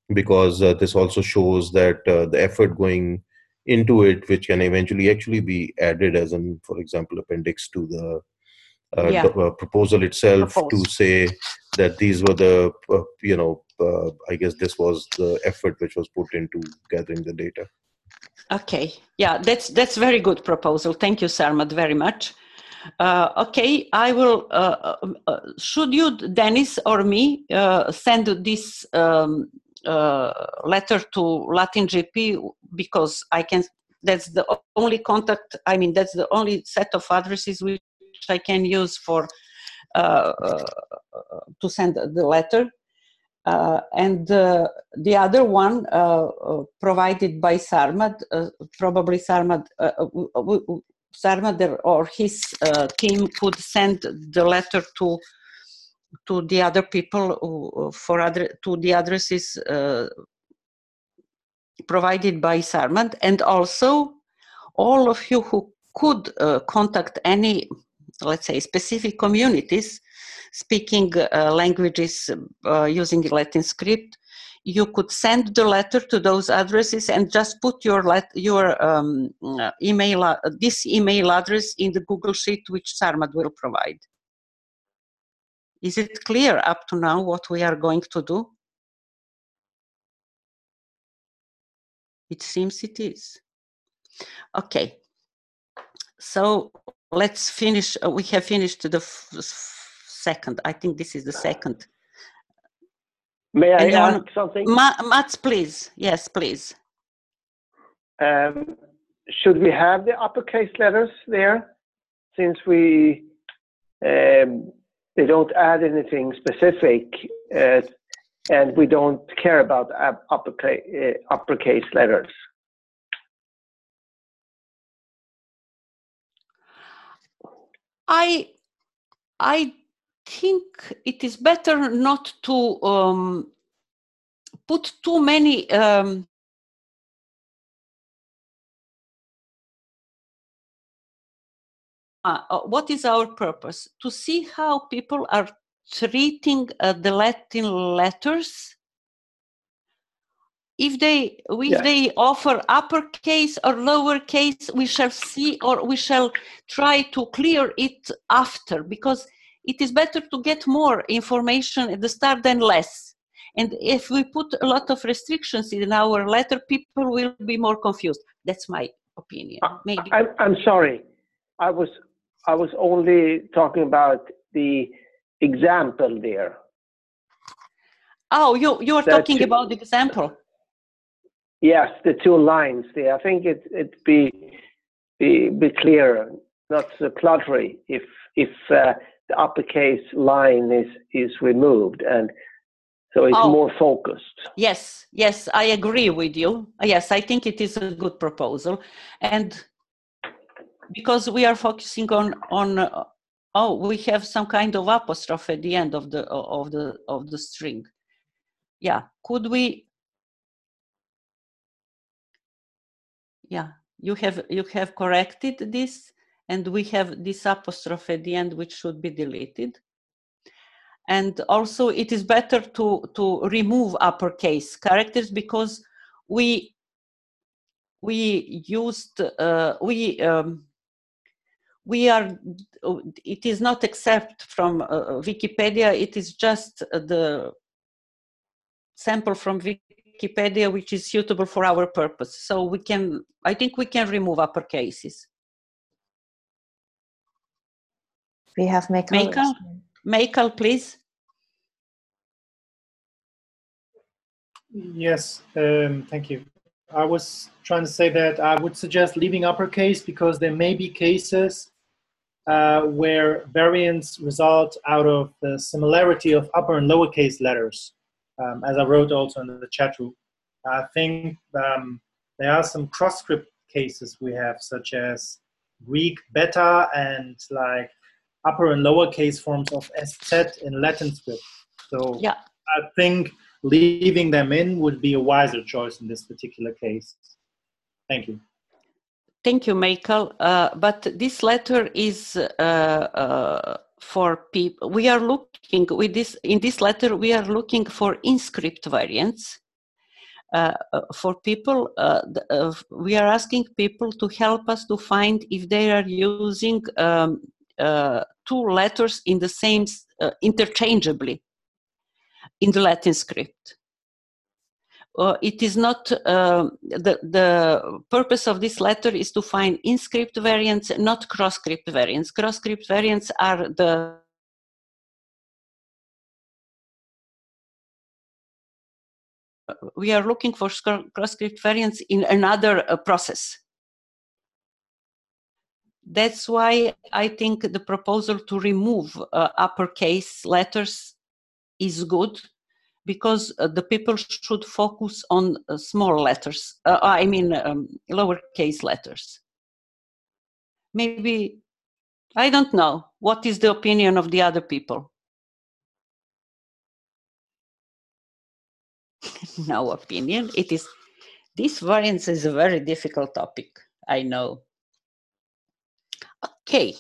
[SPEAKER 8] because uh, this also shows that uh, the effort going into it, which can eventually actually be added as an, for example, appendix to the uh,
[SPEAKER 2] Yeah.
[SPEAKER 8] do- uh, proposal itself,
[SPEAKER 2] Propose.
[SPEAKER 8] to say that these were the, uh, you know, uh, I guess this was the effort which was put into gathering the data.
[SPEAKER 2] Okay, yeah, that's that's very good proposal. Thank you, Sarmad, very much. Uh, okay, I will. Uh, uh, should you, Dennis, or me, uh, send this um, uh, letter to Latin G P, because I can. That's the only contact. I mean, that's the only set of addresses which I can use for uh, uh, to send the letter. Uh, and uh, the other one uh, uh, provided by Sarmad, uh, probably Sarmad, uh, uh, Sarmad or his uh, team could send the letter to to the other people who, for other to the addresses uh, provided by Sarmad, and also all of you who could uh, contact any, let's say, specific communities speaking uh, languages uh, using Latin script, you could send the letter to those addresses and just put your let your um, uh, email, uh, this email address in the Google Sheet, which Sarmad will provide. Is it clear up to now what we are going to do? It seems it is. Okay. So let's finish. Uh, we have finished the f second. I think this is the second.
[SPEAKER 3] May I
[SPEAKER 2] Anyone?
[SPEAKER 3] ask something?
[SPEAKER 2] Ma Mats, please. Yes, please.
[SPEAKER 3] Um, should we have the uppercase letters there, since we um, they don't add anything specific, uh, and we don't care about uppercase, uh, uppercase letters?
[SPEAKER 2] I I think it is better not to um, put too many um, uh, what is our purpose? To see how people are treating uh, the Latin letters. If they if
[SPEAKER 3] Yeah.
[SPEAKER 2] they offer uppercase or lowercase, we shall see, or we shall try to clear it after, because it is better to get more information at the start than less. And if we put a lot of restrictions in our letter, people will be more confused. That's my opinion. Maybe.
[SPEAKER 3] I, I'm sorry. I was I was only talking about the example there.
[SPEAKER 2] Oh, you you are
[SPEAKER 3] That
[SPEAKER 2] talking
[SPEAKER 3] two,
[SPEAKER 2] about the example.
[SPEAKER 3] Yes, the two lines there. I think it it be be be clearer, not so cluttery, if if uh, the uppercase line is is removed, and so it's
[SPEAKER 2] Oh.
[SPEAKER 3] more focused.
[SPEAKER 2] Yes, yes, I agree with you. Yes, I think it is a good proposal, and because we are focusing on on uh, oh, we have some kind of apostrophe at the end of the of the of the string. Yeah, could we? Yeah, you have you have corrected this, and we have this apostrophe at the end, which should be deleted. And also, it is better to to remove uppercase characters, because we we used uh, we um, we are it is not except from uh, Wikipedia. It is just the sample from Wikipedia which is suitable for our purpose. So we can, I think we can remove uppercases.
[SPEAKER 1] We have Michael.
[SPEAKER 2] Michael, Michael, please.
[SPEAKER 9] Yes, um, thank you. I was trying to say that I would suggest leaving uppercase, because there may be cases uh, where variants result out of the similarity of upper and lowercase letters, um, as I wrote also in the chat room. I think um, there are some cross-script cases we have, such as Greek beta and like upper and lowercase forms of S Z in Latin script. So
[SPEAKER 2] yeah.
[SPEAKER 9] I think leaving them in would be a wiser choice in this particular case. Thank you.
[SPEAKER 2] Thank you, Michael. Uh, but this letter is uh, uh, for people. We are looking with this in this letter. We are looking for in-script variants, uh, for people, uh, uh, we are asking people to help us to find if they are using um, uh, two letters in the same, uh, interchangeably in the Latin script. Uh, it is not, uh, the, the purpose of this letter is to find in-script variants, not cross-script variants. Cross-script variants are the we are looking for cross-script variants in another uh, process. That's why I think the proposal to remove uh, uppercase letters is good, because uh, the people should focus on uh, small letters, uh, I mean um, lowercase letters. Maybe, I don't know, what is the opinion of the other people? No opinion. It is, this variance is a very difficult topic, I know. Okay.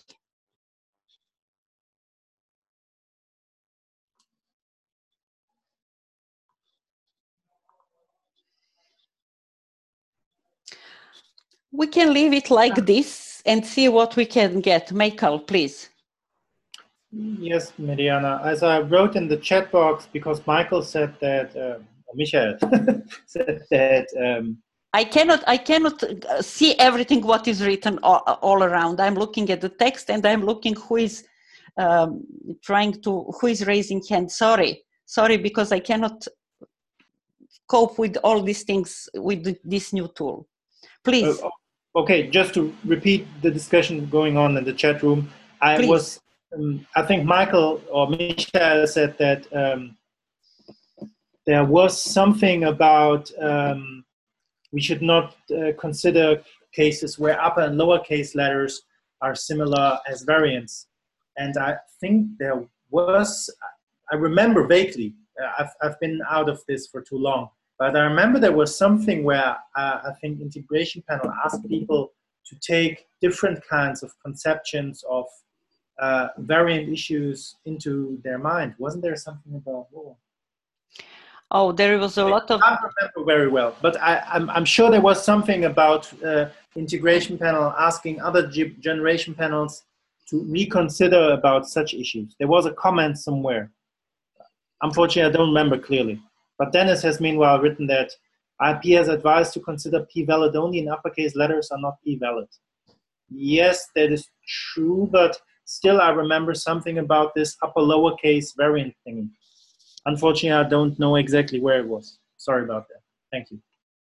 [SPEAKER 2] We can leave it like this and see what we can get. Michael, please.
[SPEAKER 9] Yes, Mariana. As I wrote in the chat box, because Michael said that, uh, or Michael said that. Um,
[SPEAKER 2] I cannot, I cannot see everything what is written all, all around. I'm looking at the text and I'm looking who is um, trying to, who is raising hand. Sorry, sorry, because I cannot cope with all these things with this new tool. Please.
[SPEAKER 9] Uh, okay, just to repeat the discussion going on in the chat room, I
[SPEAKER 2] Please.
[SPEAKER 9] was, um, I think Michael or Michael said that um, there was something about um, we should not uh, consider cases where upper and lower case letters are similar as variants. And I think there was, I remember vaguely, uh, I've, I've been out of this for too long, but I remember there was something where uh, I think integration panel asked people to take different kinds of conceptions of uh, variant issues into their mind. Wasn't there something about, oh,
[SPEAKER 2] Oh, there was a lot of.
[SPEAKER 9] I can't remember very well, but I, I'm, I'm sure there was something about uh, integration panel asking other generation panels to reconsider about such issues. There was a comment somewhere. Unfortunately, I don't remember clearly. But Dennis has meanwhile written that I P has advised to consider p-valid only in uppercase letters are not p-valid. Yes, that is true, but still I remember something about this upper lowercase variant thingy. Unfortunately, I don't know exactly where it was. Sorry about that. Thank you.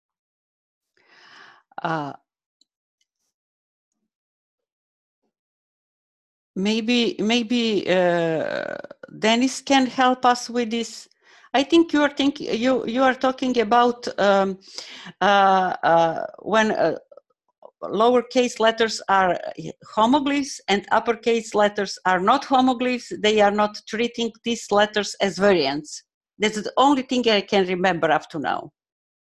[SPEAKER 2] Uh, maybe maybe uh, Dennis can help us with this. I think you are thinking you you are talking about um, uh, uh, when uh, lowercase letters are homoglyphs and uppercase letters are not homoglyphs. They are not treating these letters as variants. That's the only thing I can remember up to now.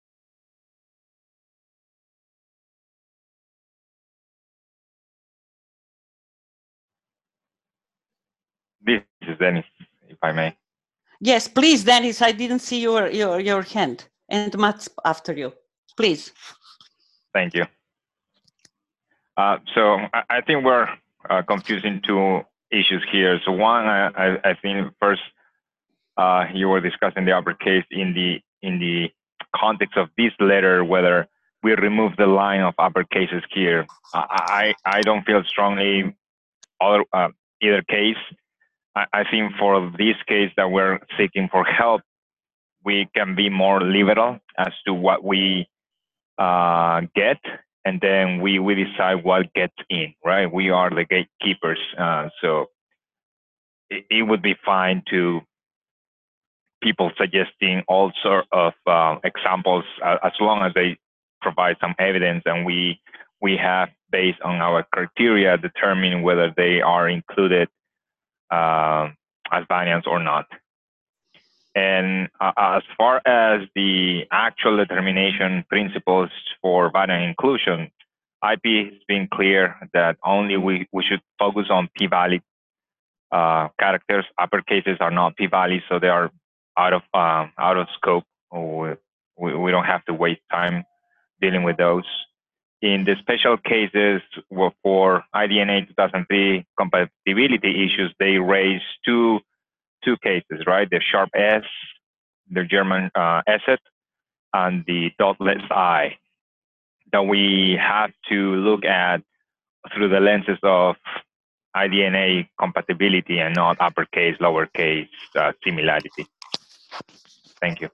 [SPEAKER 5] This is Dennis, if I may.
[SPEAKER 2] Yes, please, Dennis. I didn't see your your your hand, and Mats after you, please.
[SPEAKER 5] Thank you. Uh, so I, I think we're uh, confusing two issues here. So one, I, I, I think first uh, you were discussing the uppercase in the in the context of this letter, whether we remove the line of uppercases here. I I, I don't feel strongly other, uh, either case. I, I think for this case that we're seeking for help, we can be more liberal as to what we uh, get, and then we, we decide what gets in, right? We are the gatekeepers. Uh, so it, it would be fine to people suggesting all sort of uh, examples uh, as long as they provide some evidence, and we we have, based on our criteria, determine whether they are included uh, as variants or not. And uh, as far as the actual determination principles for variant inclusion, I P has been clear that only we, we should focus on p-valid uh, characters. Uppercases are not p-valid, so they are out of um, out of scope with we, we don't have to waste time dealing with those. In the special cases for I D N A two thousand three compatibility issues, they raise two two cases, right? The sharp S, the German uh, Esset, and the dotless I, that we have to look at through the lenses of I D N A compatibility and not uppercase, lowercase uh, similarity. Thank you.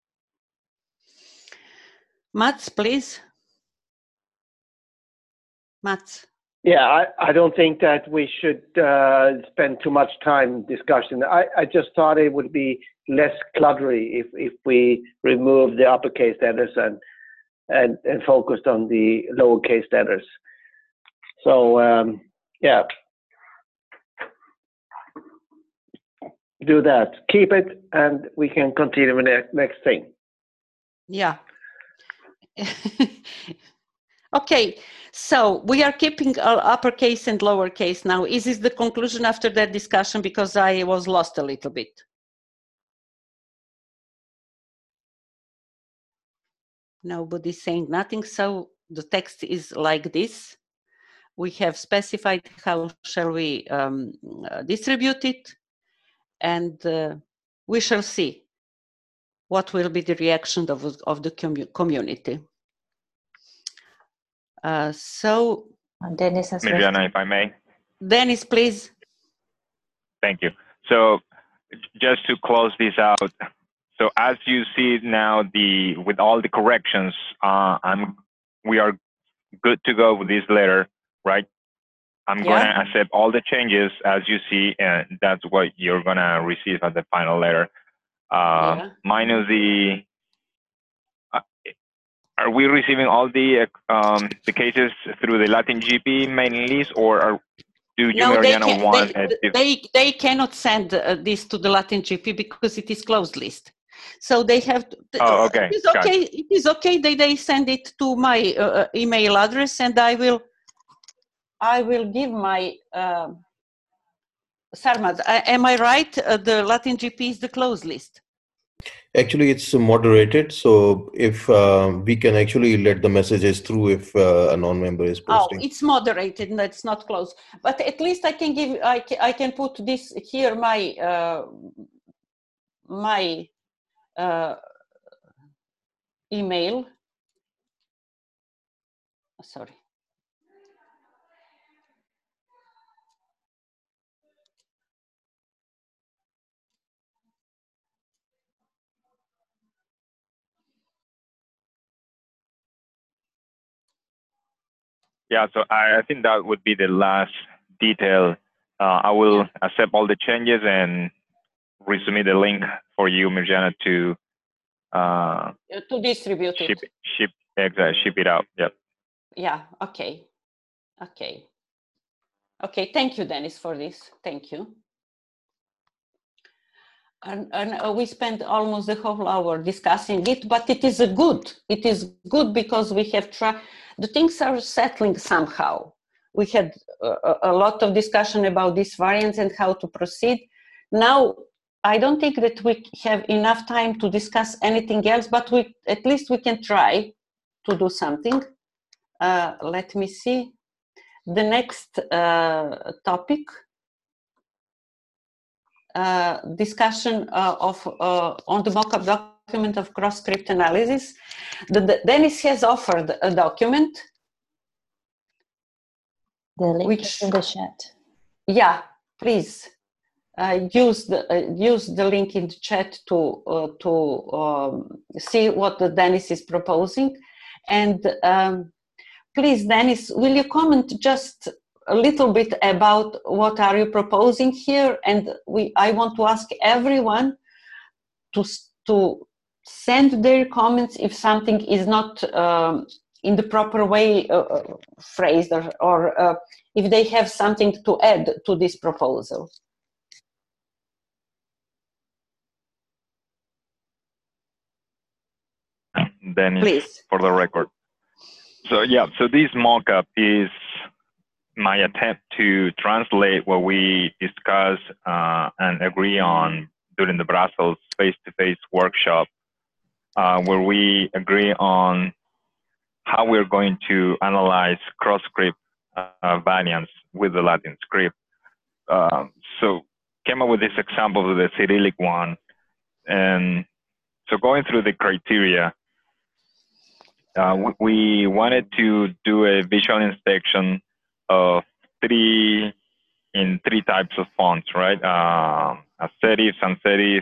[SPEAKER 2] Mats, please. Mats.
[SPEAKER 3] Yeah, I, I don't think that we should uh, spend too much time discussing. I, I just thought it would be less cluttery if, if we remove the uppercase letters and, and, and focused on the lowercase letters. So, um, yeah. Do that. Keep it, and we can continue with the next thing.
[SPEAKER 2] Yeah. Okay, so we are keeping uh, uppercase and lowercase now. Is this the conclusion after that discussion? Because I was lost a little bit. Nobody's saying nothing, so the text is like this. We have specified how shall we um, uh, distribute it, and uh, we shall see what will be the reaction of, of the commu community. Uh, so,
[SPEAKER 1] Dennis has
[SPEAKER 5] Mirjana, if I may.
[SPEAKER 2] Dennis, please.
[SPEAKER 5] Thank you. So, just to close this out, so as you see now, the with all the corrections, uh, I'm we are good to go with this letter, right? I'm yeah. going to accept all the changes as you see, and that's what you're going to receive as the final letter. Uh, yeah. Minus the. Uh, Are we receiving all the um, the cases through the Latin G P mailing list, or are, do you,
[SPEAKER 2] no,
[SPEAKER 5] Mirjana,
[SPEAKER 2] they, can,
[SPEAKER 5] want
[SPEAKER 2] they, they, they cannot send uh, this to the Latin G P because it is closed list. So they have to,
[SPEAKER 5] oh, okay.
[SPEAKER 2] It is okay. It is okay. They, they send it to my uh, email address, and I will I will give my uh, Sarmad. I, am I right? Uh, the Latin G P is the closed list.
[SPEAKER 8] Actually, it's moderated, so if uh, we can actually let the messages through if uh, a non-member is posting.
[SPEAKER 2] Oh, it's moderated, and it's not closed. But at least I can give, I can, I can put this here, my, uh, my uh, email. Sorry.
[SPEAKER 5] Yeah, so I, I think that would be the last detail. Uh, I will yeah. accept all the changes and resubmit the link for you, Mirjana, to uh,
[SPEAKER 2] to distribute
[SPEAKER 5] ship,
[SPEAKER 2] it.
[SPEAKER 5] Ship, exactly, ship it out. Yep.
[SPEAKER 2] Yeah. Okay. Okay. Okay. Thank you, Dennis, for this. Thank you. And, and uh, we spent almost the whole hour discussing it, but it is a good. It is good because we have tried. The things are settling somehow. We had a, a lot of discussion about these variants and how to proceed. Now, I don't think that we have enough time to discuss anything else, but we at least we can try to do something. Uh, let me see. The next uh, topic. Uh, discussion uh, of uh, on the mock-up document of cross-script analysis. The, the, Dennis has offered a document.
[SPEAKER 1] The link
[SPEAKER 2] which,
[SPEAKER 1] is in the chat.
[SPEAKER 2] Yeah, please uh, use the uh, use the link in the chat to uh, to um, see what the Dennis is proposing, and um, please, Dennis, will you comment just a little bit about what are you proposing here? And we, I want to ask everyone to, to send their comments if something is not um, in the proper way uh, phrased, or, or uh, if they have something to add to this proposal.
[SPEAKER 5] Dennis,
[SPEAKER 2] please.
[SPEAKER 5] For the record. So yeah, so this mock-up is my attempt to translate what we discussed uh, and agree on during the Brussels face-to-face workshop uh, where we agree on how we're going to analyze cross-script uh, variants with the Latin script. Um, so came up with this example of the Cyrillic one. And so going through the criteria, uh, we, we wanted to do a visual inspection of three, in three types of fonts, right? Uh, a serif, sans serif,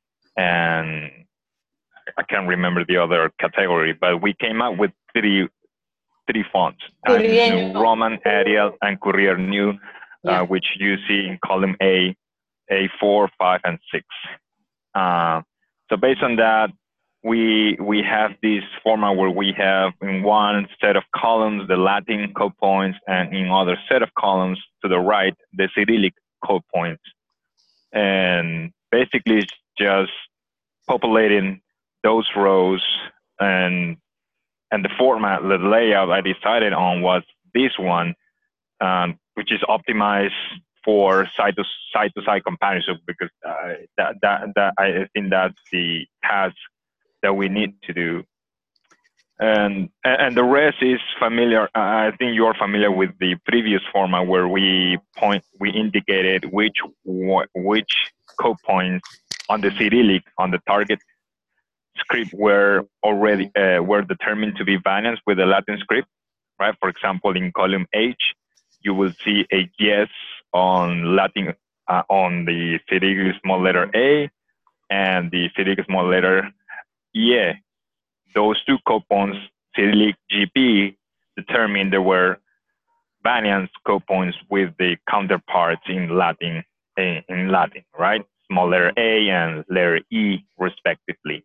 [SPEAKER 5] and I can't remember the other category, but we came up with three three fonts: Times New Roman, Arial, and Courier New,
[SPEAKER 2] Yeah.
[SPEAKER 5] uh, which you see in column A, A four, five, and six. Uh, so based on that, we we have this format where we have in one set of columns the Latin code points, and in other set of columns to the right the Cyrillic code points, and basically it's just populating those rows, and and the format, the layout I decided on was this one, um, which is optimized for side to side to side comparison, because uh, that, that that I think that's the task that we need to do. And and the rest is familiar. I think you're familiar with the previous format where we point we indicated which which code points on the Cyrillic on the target script were already uh, were determined to be variants with the Latin script, right? For example, in column H, you will see a yes on Latin uh, on the Cyrillic small letter A and the Cyrillic small letter E. Those two code points, Cyrillic G P, determined there were variants code points with the counterparts in Latin in, in Latin, right? Small letter A and letter E, respectively.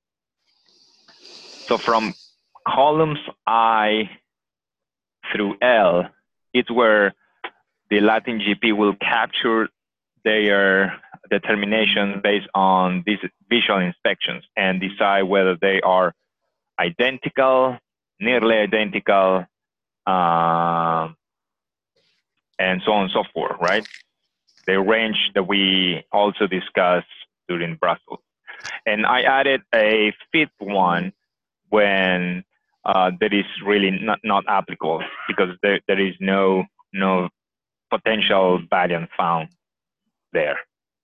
[SPEAKER 5] So from columns I through L, it's where the Latin G P will capture their determination based on these visual inspections and decide whether they are identical, nearly identical, uh, and so on and so forth, right? The range that we also discussed during Brussels. And I added a fifth one when uh, that is really not, not applicable, because there, there is no, no potential variant found there.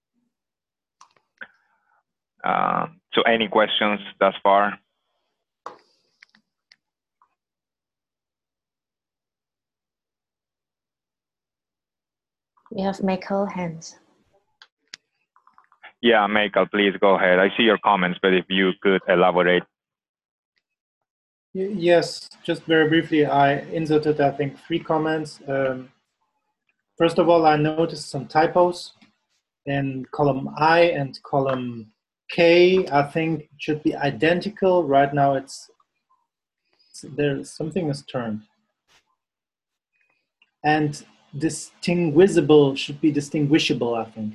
[SPEAKER 5] Uh, so any questions thus far?
[SPEAKER 1] We have Michael hands.
[SPEAKER 5] Yeah, Michael, please go ahead. I see your comments, but if you could elaborate.
[SPEAKER 9] Yes, just very briefly, I inserted, I think, three comments. Um, first of all, I noticed some typos in column I and column K. I think it should be identical. Right now, it's, it's there. Something is turned. And distinguishable should be distinguishable, I think.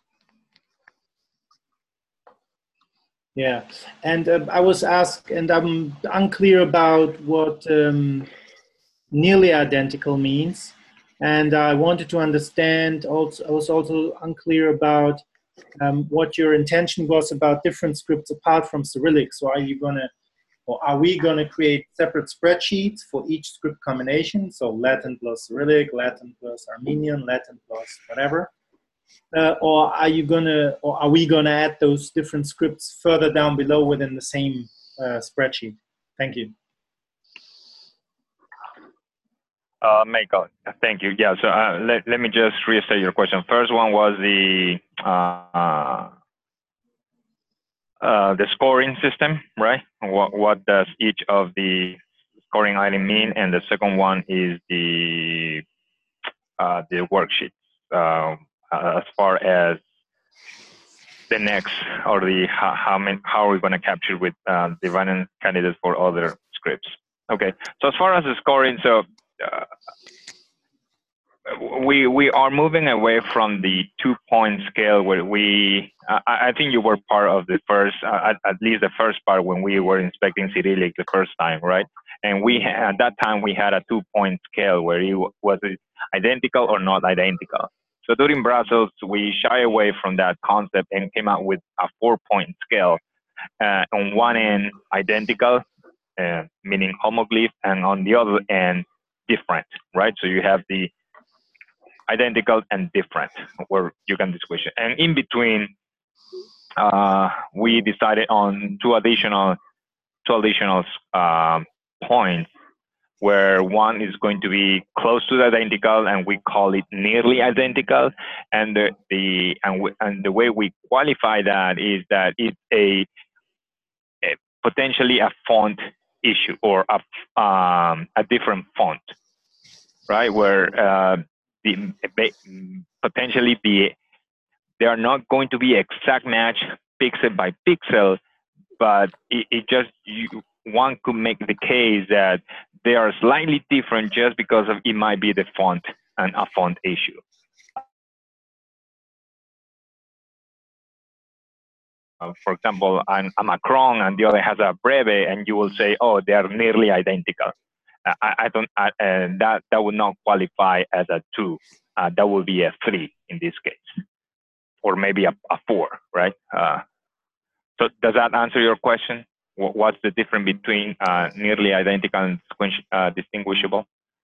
[SPEAKER 9] Yeah, and uh, I was asked, and I'm unclear about what um, nearly identical means, and I wanted to understand. Also, I was also unclear about um, what your intention was about different scripts apart from Cyrillic. So, are you gonna, or are we gonna create separate spreadsheets for each script combination? So, Latin plus Cyrillic, Latin plus Armenian, Latin plus whatever. Uh, or are you gonna, or are we gonna add those different scripts further down below within the same uh, spreadsheet? Thank you.
[SPEAKER 5] Uh, Michael, thank you. Yeah, so uh, let, let me just restate your question. First one was the uh, uh, the scoring system, right? What, what does each of the scoring item mean? And the second one is the uh, the worksheet. Uh, Uh, as far as the next, or the how how, many, how are we going to capture with uh, the variant candidates for other scripts? Okay, so as far as the scoring, so uh, we we are moving away from the two point scale where we. Uh, I think you were part of the first, uh, at, at least the first part when we were inspecting Cyrillic the first time, right? And we at that time we had a two point scale where it was identical or not identical. So during Brussels, we shy away from that concept and came out with a four-point scale. uh, on one end identical, uh, meaning homoglyph, and on the other end different, right? So you have the identical and different, where you can distinguish it. And in between, uh, we decided on two additional, two additional uh, points, where one is going to be close to the identical, and we call it nearly identical. And the, the and, we, and the way we qualify that is that it's a, a potentially a font issue, or a um, a different font, right? Where uh, the potentially the they are not going to be exact match pixel by pixel, but it, it just you, one could make the case that they are slightly different just because of it might be the font and a font issue. Uh, for example, I'm, a Macron and the other has a Breve, and you will say, oh, they are nearly identical. Uh, I, I don't, I, uh, that, that would not qualify as a two. Uh, that would be a three in this case, or maybe a, a four, right? Uh, so does that answer your question? What's the difference between uh, nearly identical and uh, distinguishable?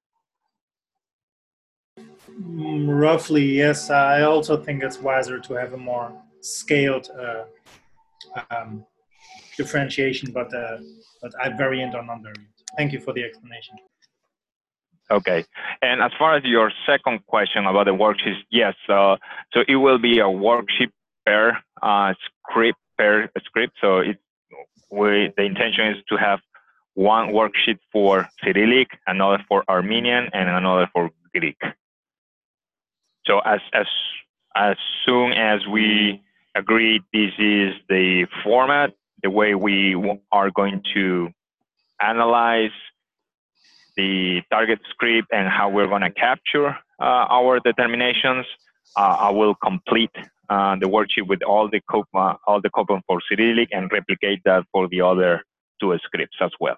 [SPEAKER 9] Mm, roughly, yes. I also think it's wiser to have a more scaled uh, um, differentiation, but uh, but I variant or non-variant. Thank you for the explanation.
[SPEAKER 5] Okay. And as far as your second question about the worksheets, yes. Uh, so it will be a worksheet per uh, script per script. So it We, the intention is to have one worksheet for Cyrillic, another for Armenian, and another for Greek. So as as as soon as we agree this is the format, the way we are going to analyze the target script and how we're going to capture uh, our determinations, uh, I will complete Uh, the worksheet with all the coupon, all the coupon for Cyrillic, and replicate that for the other two scripts as well.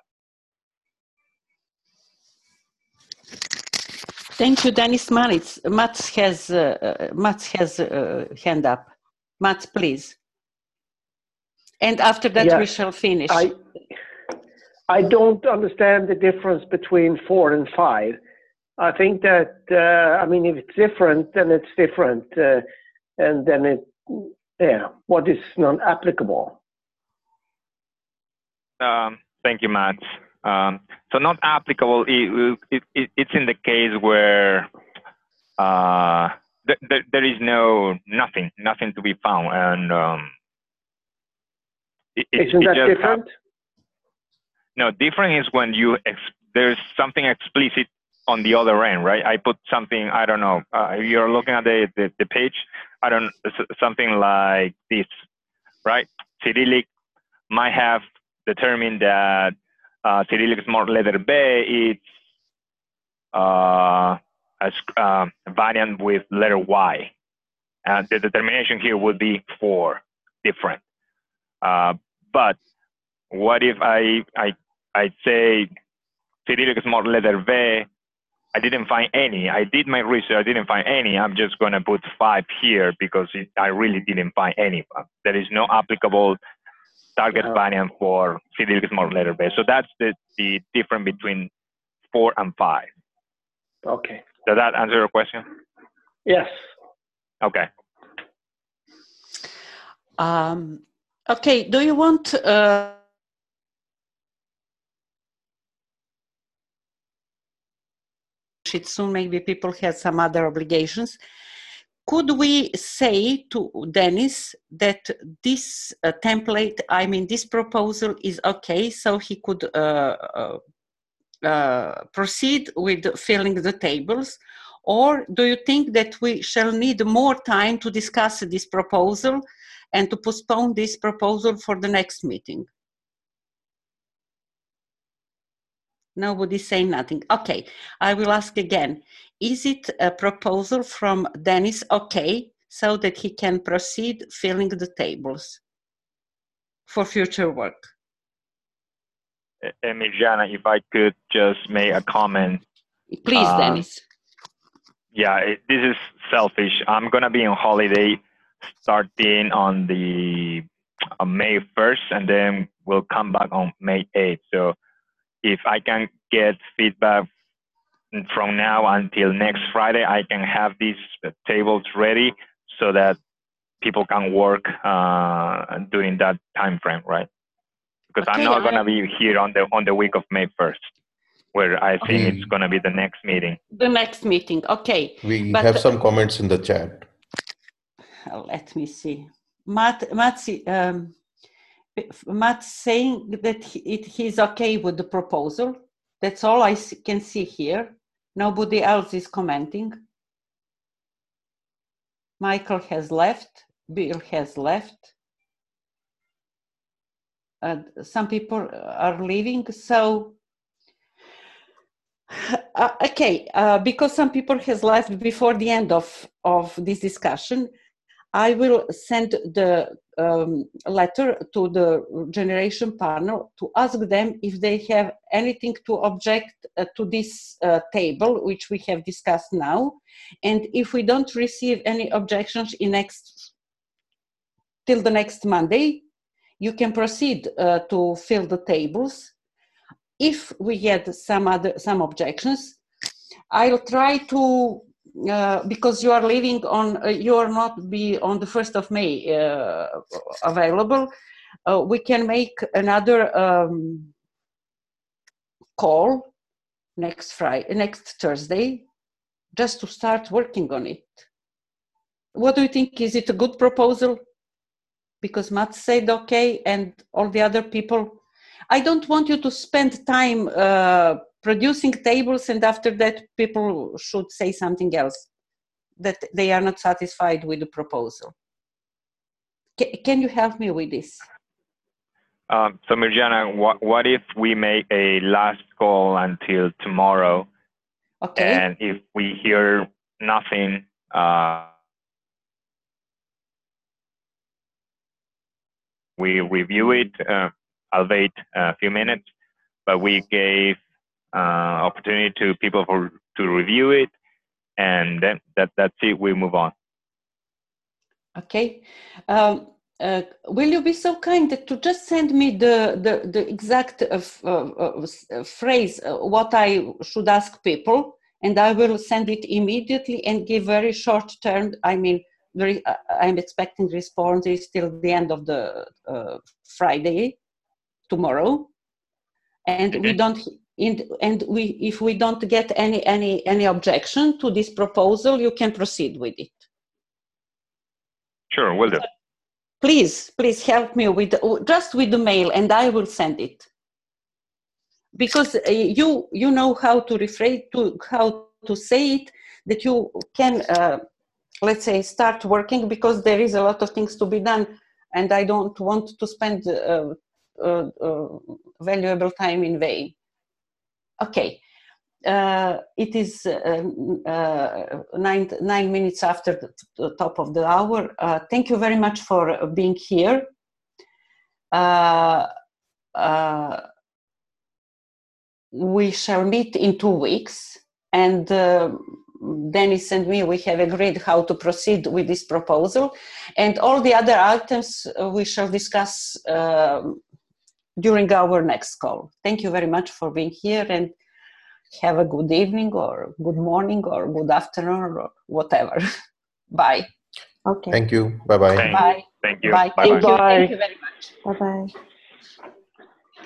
[SPEAKER 2] Thank you, Dennis. Mats, Mats has uh, Mats has uh, hand up. Mats, please. And after that,
[SPEAKER 3] yeah,
[SPEAKER 2] we shall finish.
[SPEAKER 3] I I don't understand the difference between four and five. I think that uh, I mean, if it's different, then it's different. Uh, And then it, yeah, what is non-applicable?
[SPEAKER 5] Um, thank you, Matt. Um, so not applicable, it, it, it, it's in the case where uh, th th there is no, nothing, nothing to be found. And um, it,
[SPEAKER 3] Isn't
[SPEAKER 5] it
[SPEAKER 3] that
[SPEAKER 5] just
[SPEAKER 3] different?
[SPEAKER 5] No, different is when you, ex there's something explicit on the other end, right? I put something, I don't know, uh, you're looking at the, the, the page, I don't, something like this, right? Cyrillic might have determined that uh, Cyrillic small letter B, it's uh, a uh, variant with letter Y. And the determination here would be four, different. Uh, but what if I, I, I say Cyrillic small letter V, I didn't find any. I did my research. I didn't find any. I'm just going to put five here because it, I really didn't find any. There is no applicable target
[SPEAKER 3] Uh-huh.
[SPEAKER 5] variant for Cyrillic small letter B. So that's the, the difference between four and five.
[SPEAKER 3] Okay.
[SPEAKER 5] Does that answer your question?
[SPEAKER 3] Yes.
[SPEAKER 5] Okay.
[SPEAKER 2] Um, okay, do you want... Uh, soon maybe people have some other obligations. Could we say to Dennis that this uh, template, I mean, this proposal is okay, so he could uh, uh, uh, proceed with filling the tables? Or do you think that we shall need more time to discuss this proposal and to postpone this proposal for the next meeting? Nobody saying nothing. Okay, I will ask again. Is it a proposal from Dennis okay, so that he can proceed filling the tables for future work?
[SPEAKER 5] Emiliana, if I could just make a comment.
[SPEAKER 2] Please,
[SPEAKER 5] uh,
[SPEAKER 2] Dennis.
[SPEAKER 5] Yeah, it, this is selfish. I'm going to be on holiday starting on the on May first, and then we'll come back on May eighth. So if I can get feedback from now until next Friday, I can have these tables ready so that people can work uh, during that time frame, right? Because okay, I'm not gonna be here on the on the week of May first, where I think we, it's gonna be the next meeting.
[SPEAKER 2] The next meeting, okay.
[SPEAKER 8] We
[SPEAKER 2] but,
[SPEAKER 8] have some comments in the chat.
[SPEAKER 2] Let me see. Matt, Matt, um, Matt saying that he, it, he's okay with the proposal. That's all I can see here. Nobody else is commenting. Michael has left. Bill has left. Uh, some people are leaving. So, uh, okay, uh, because some people has left before the end of, of this discussion, I will send the um, letter to the generation panel to ask them if they have anything to object uh, to this uh, table, which we have discussed now. And if we don't receive any objections in next, till the next Monday, you can proceed uh, to fill the tables. If we get some other, some objections, I'll try to Uh, because you are leaving on, uh, you are not be on the first of May uh, available, uh, we can make another um, call next Friday, next Thursday, just to start working on it. What do you think? Is it a good proposal? Because Matt said okay, and all the other people. I don't want you to spend time uh, producing tables, and after that people should say something else, that they are not satisfied with the proposal. C- can you help me with this?
[SPEAKER 5] Um, so Mirjana, what, what if we make a last call until tomorrow?
[SPEAKER 2] Okay.
[SPEAKER 5] And if we hear nothing, uh, we review it, uh, I'll wait a few minutes, but we gave Uh, opportunity to people for, to review it, and then that, that's it, we move on.
[SPEAKER 2] Okay. Um, uh, will you be so kind to just send me the, the, the exact uh, uh, uh, phrase, uh, what I should ask people, and I will send it immediately and give very short term, I mean, very, uh, I'm expecting responses till the end of the uh, Friday, tomorrow, and okay. we don't In, and we, if we don't get any, any, any objection to this proposal, you can proceed with it.
[SPEAKER 5] Sure, will do.
[SPEAKER 2] Please, please help me with, just with the mail, and I will send it. Because uh, you, you know how to rephrase, to, how to say it, that you can, uh, let's say, start working, because there is a lot of things to be done, and I don't want to spend uh, uh, uh, valuable time in vain. Okay, uh, it is uh, uh, nine, nine minutes after the, the top of the hour. Uh, thank you very much for being here. Uh, uh, we shall meet in two weeks, and uh, Dennis and me, we have agreed how to proceed with this proposal, and all the other items uh, we shall discuss uh, during our next call. Thank you very much for being here, and have a good evening or good morning or good afternoon or whatever. Bye.
[SPEAKER 1] Okay.
[SPEAKER 8] Thank you. Bye-bye.
[SPEAKER 5] Thank
[SPEAKER 2] Bye.
[SPEAKER 5] you. Thank you.
[SPEAKER 2] Bye.
[SPEAKER 5] Bye-bye.
[SPEAKER 2] Thank you. Thank you very much.
[SPEAKER 1] Bye-bye.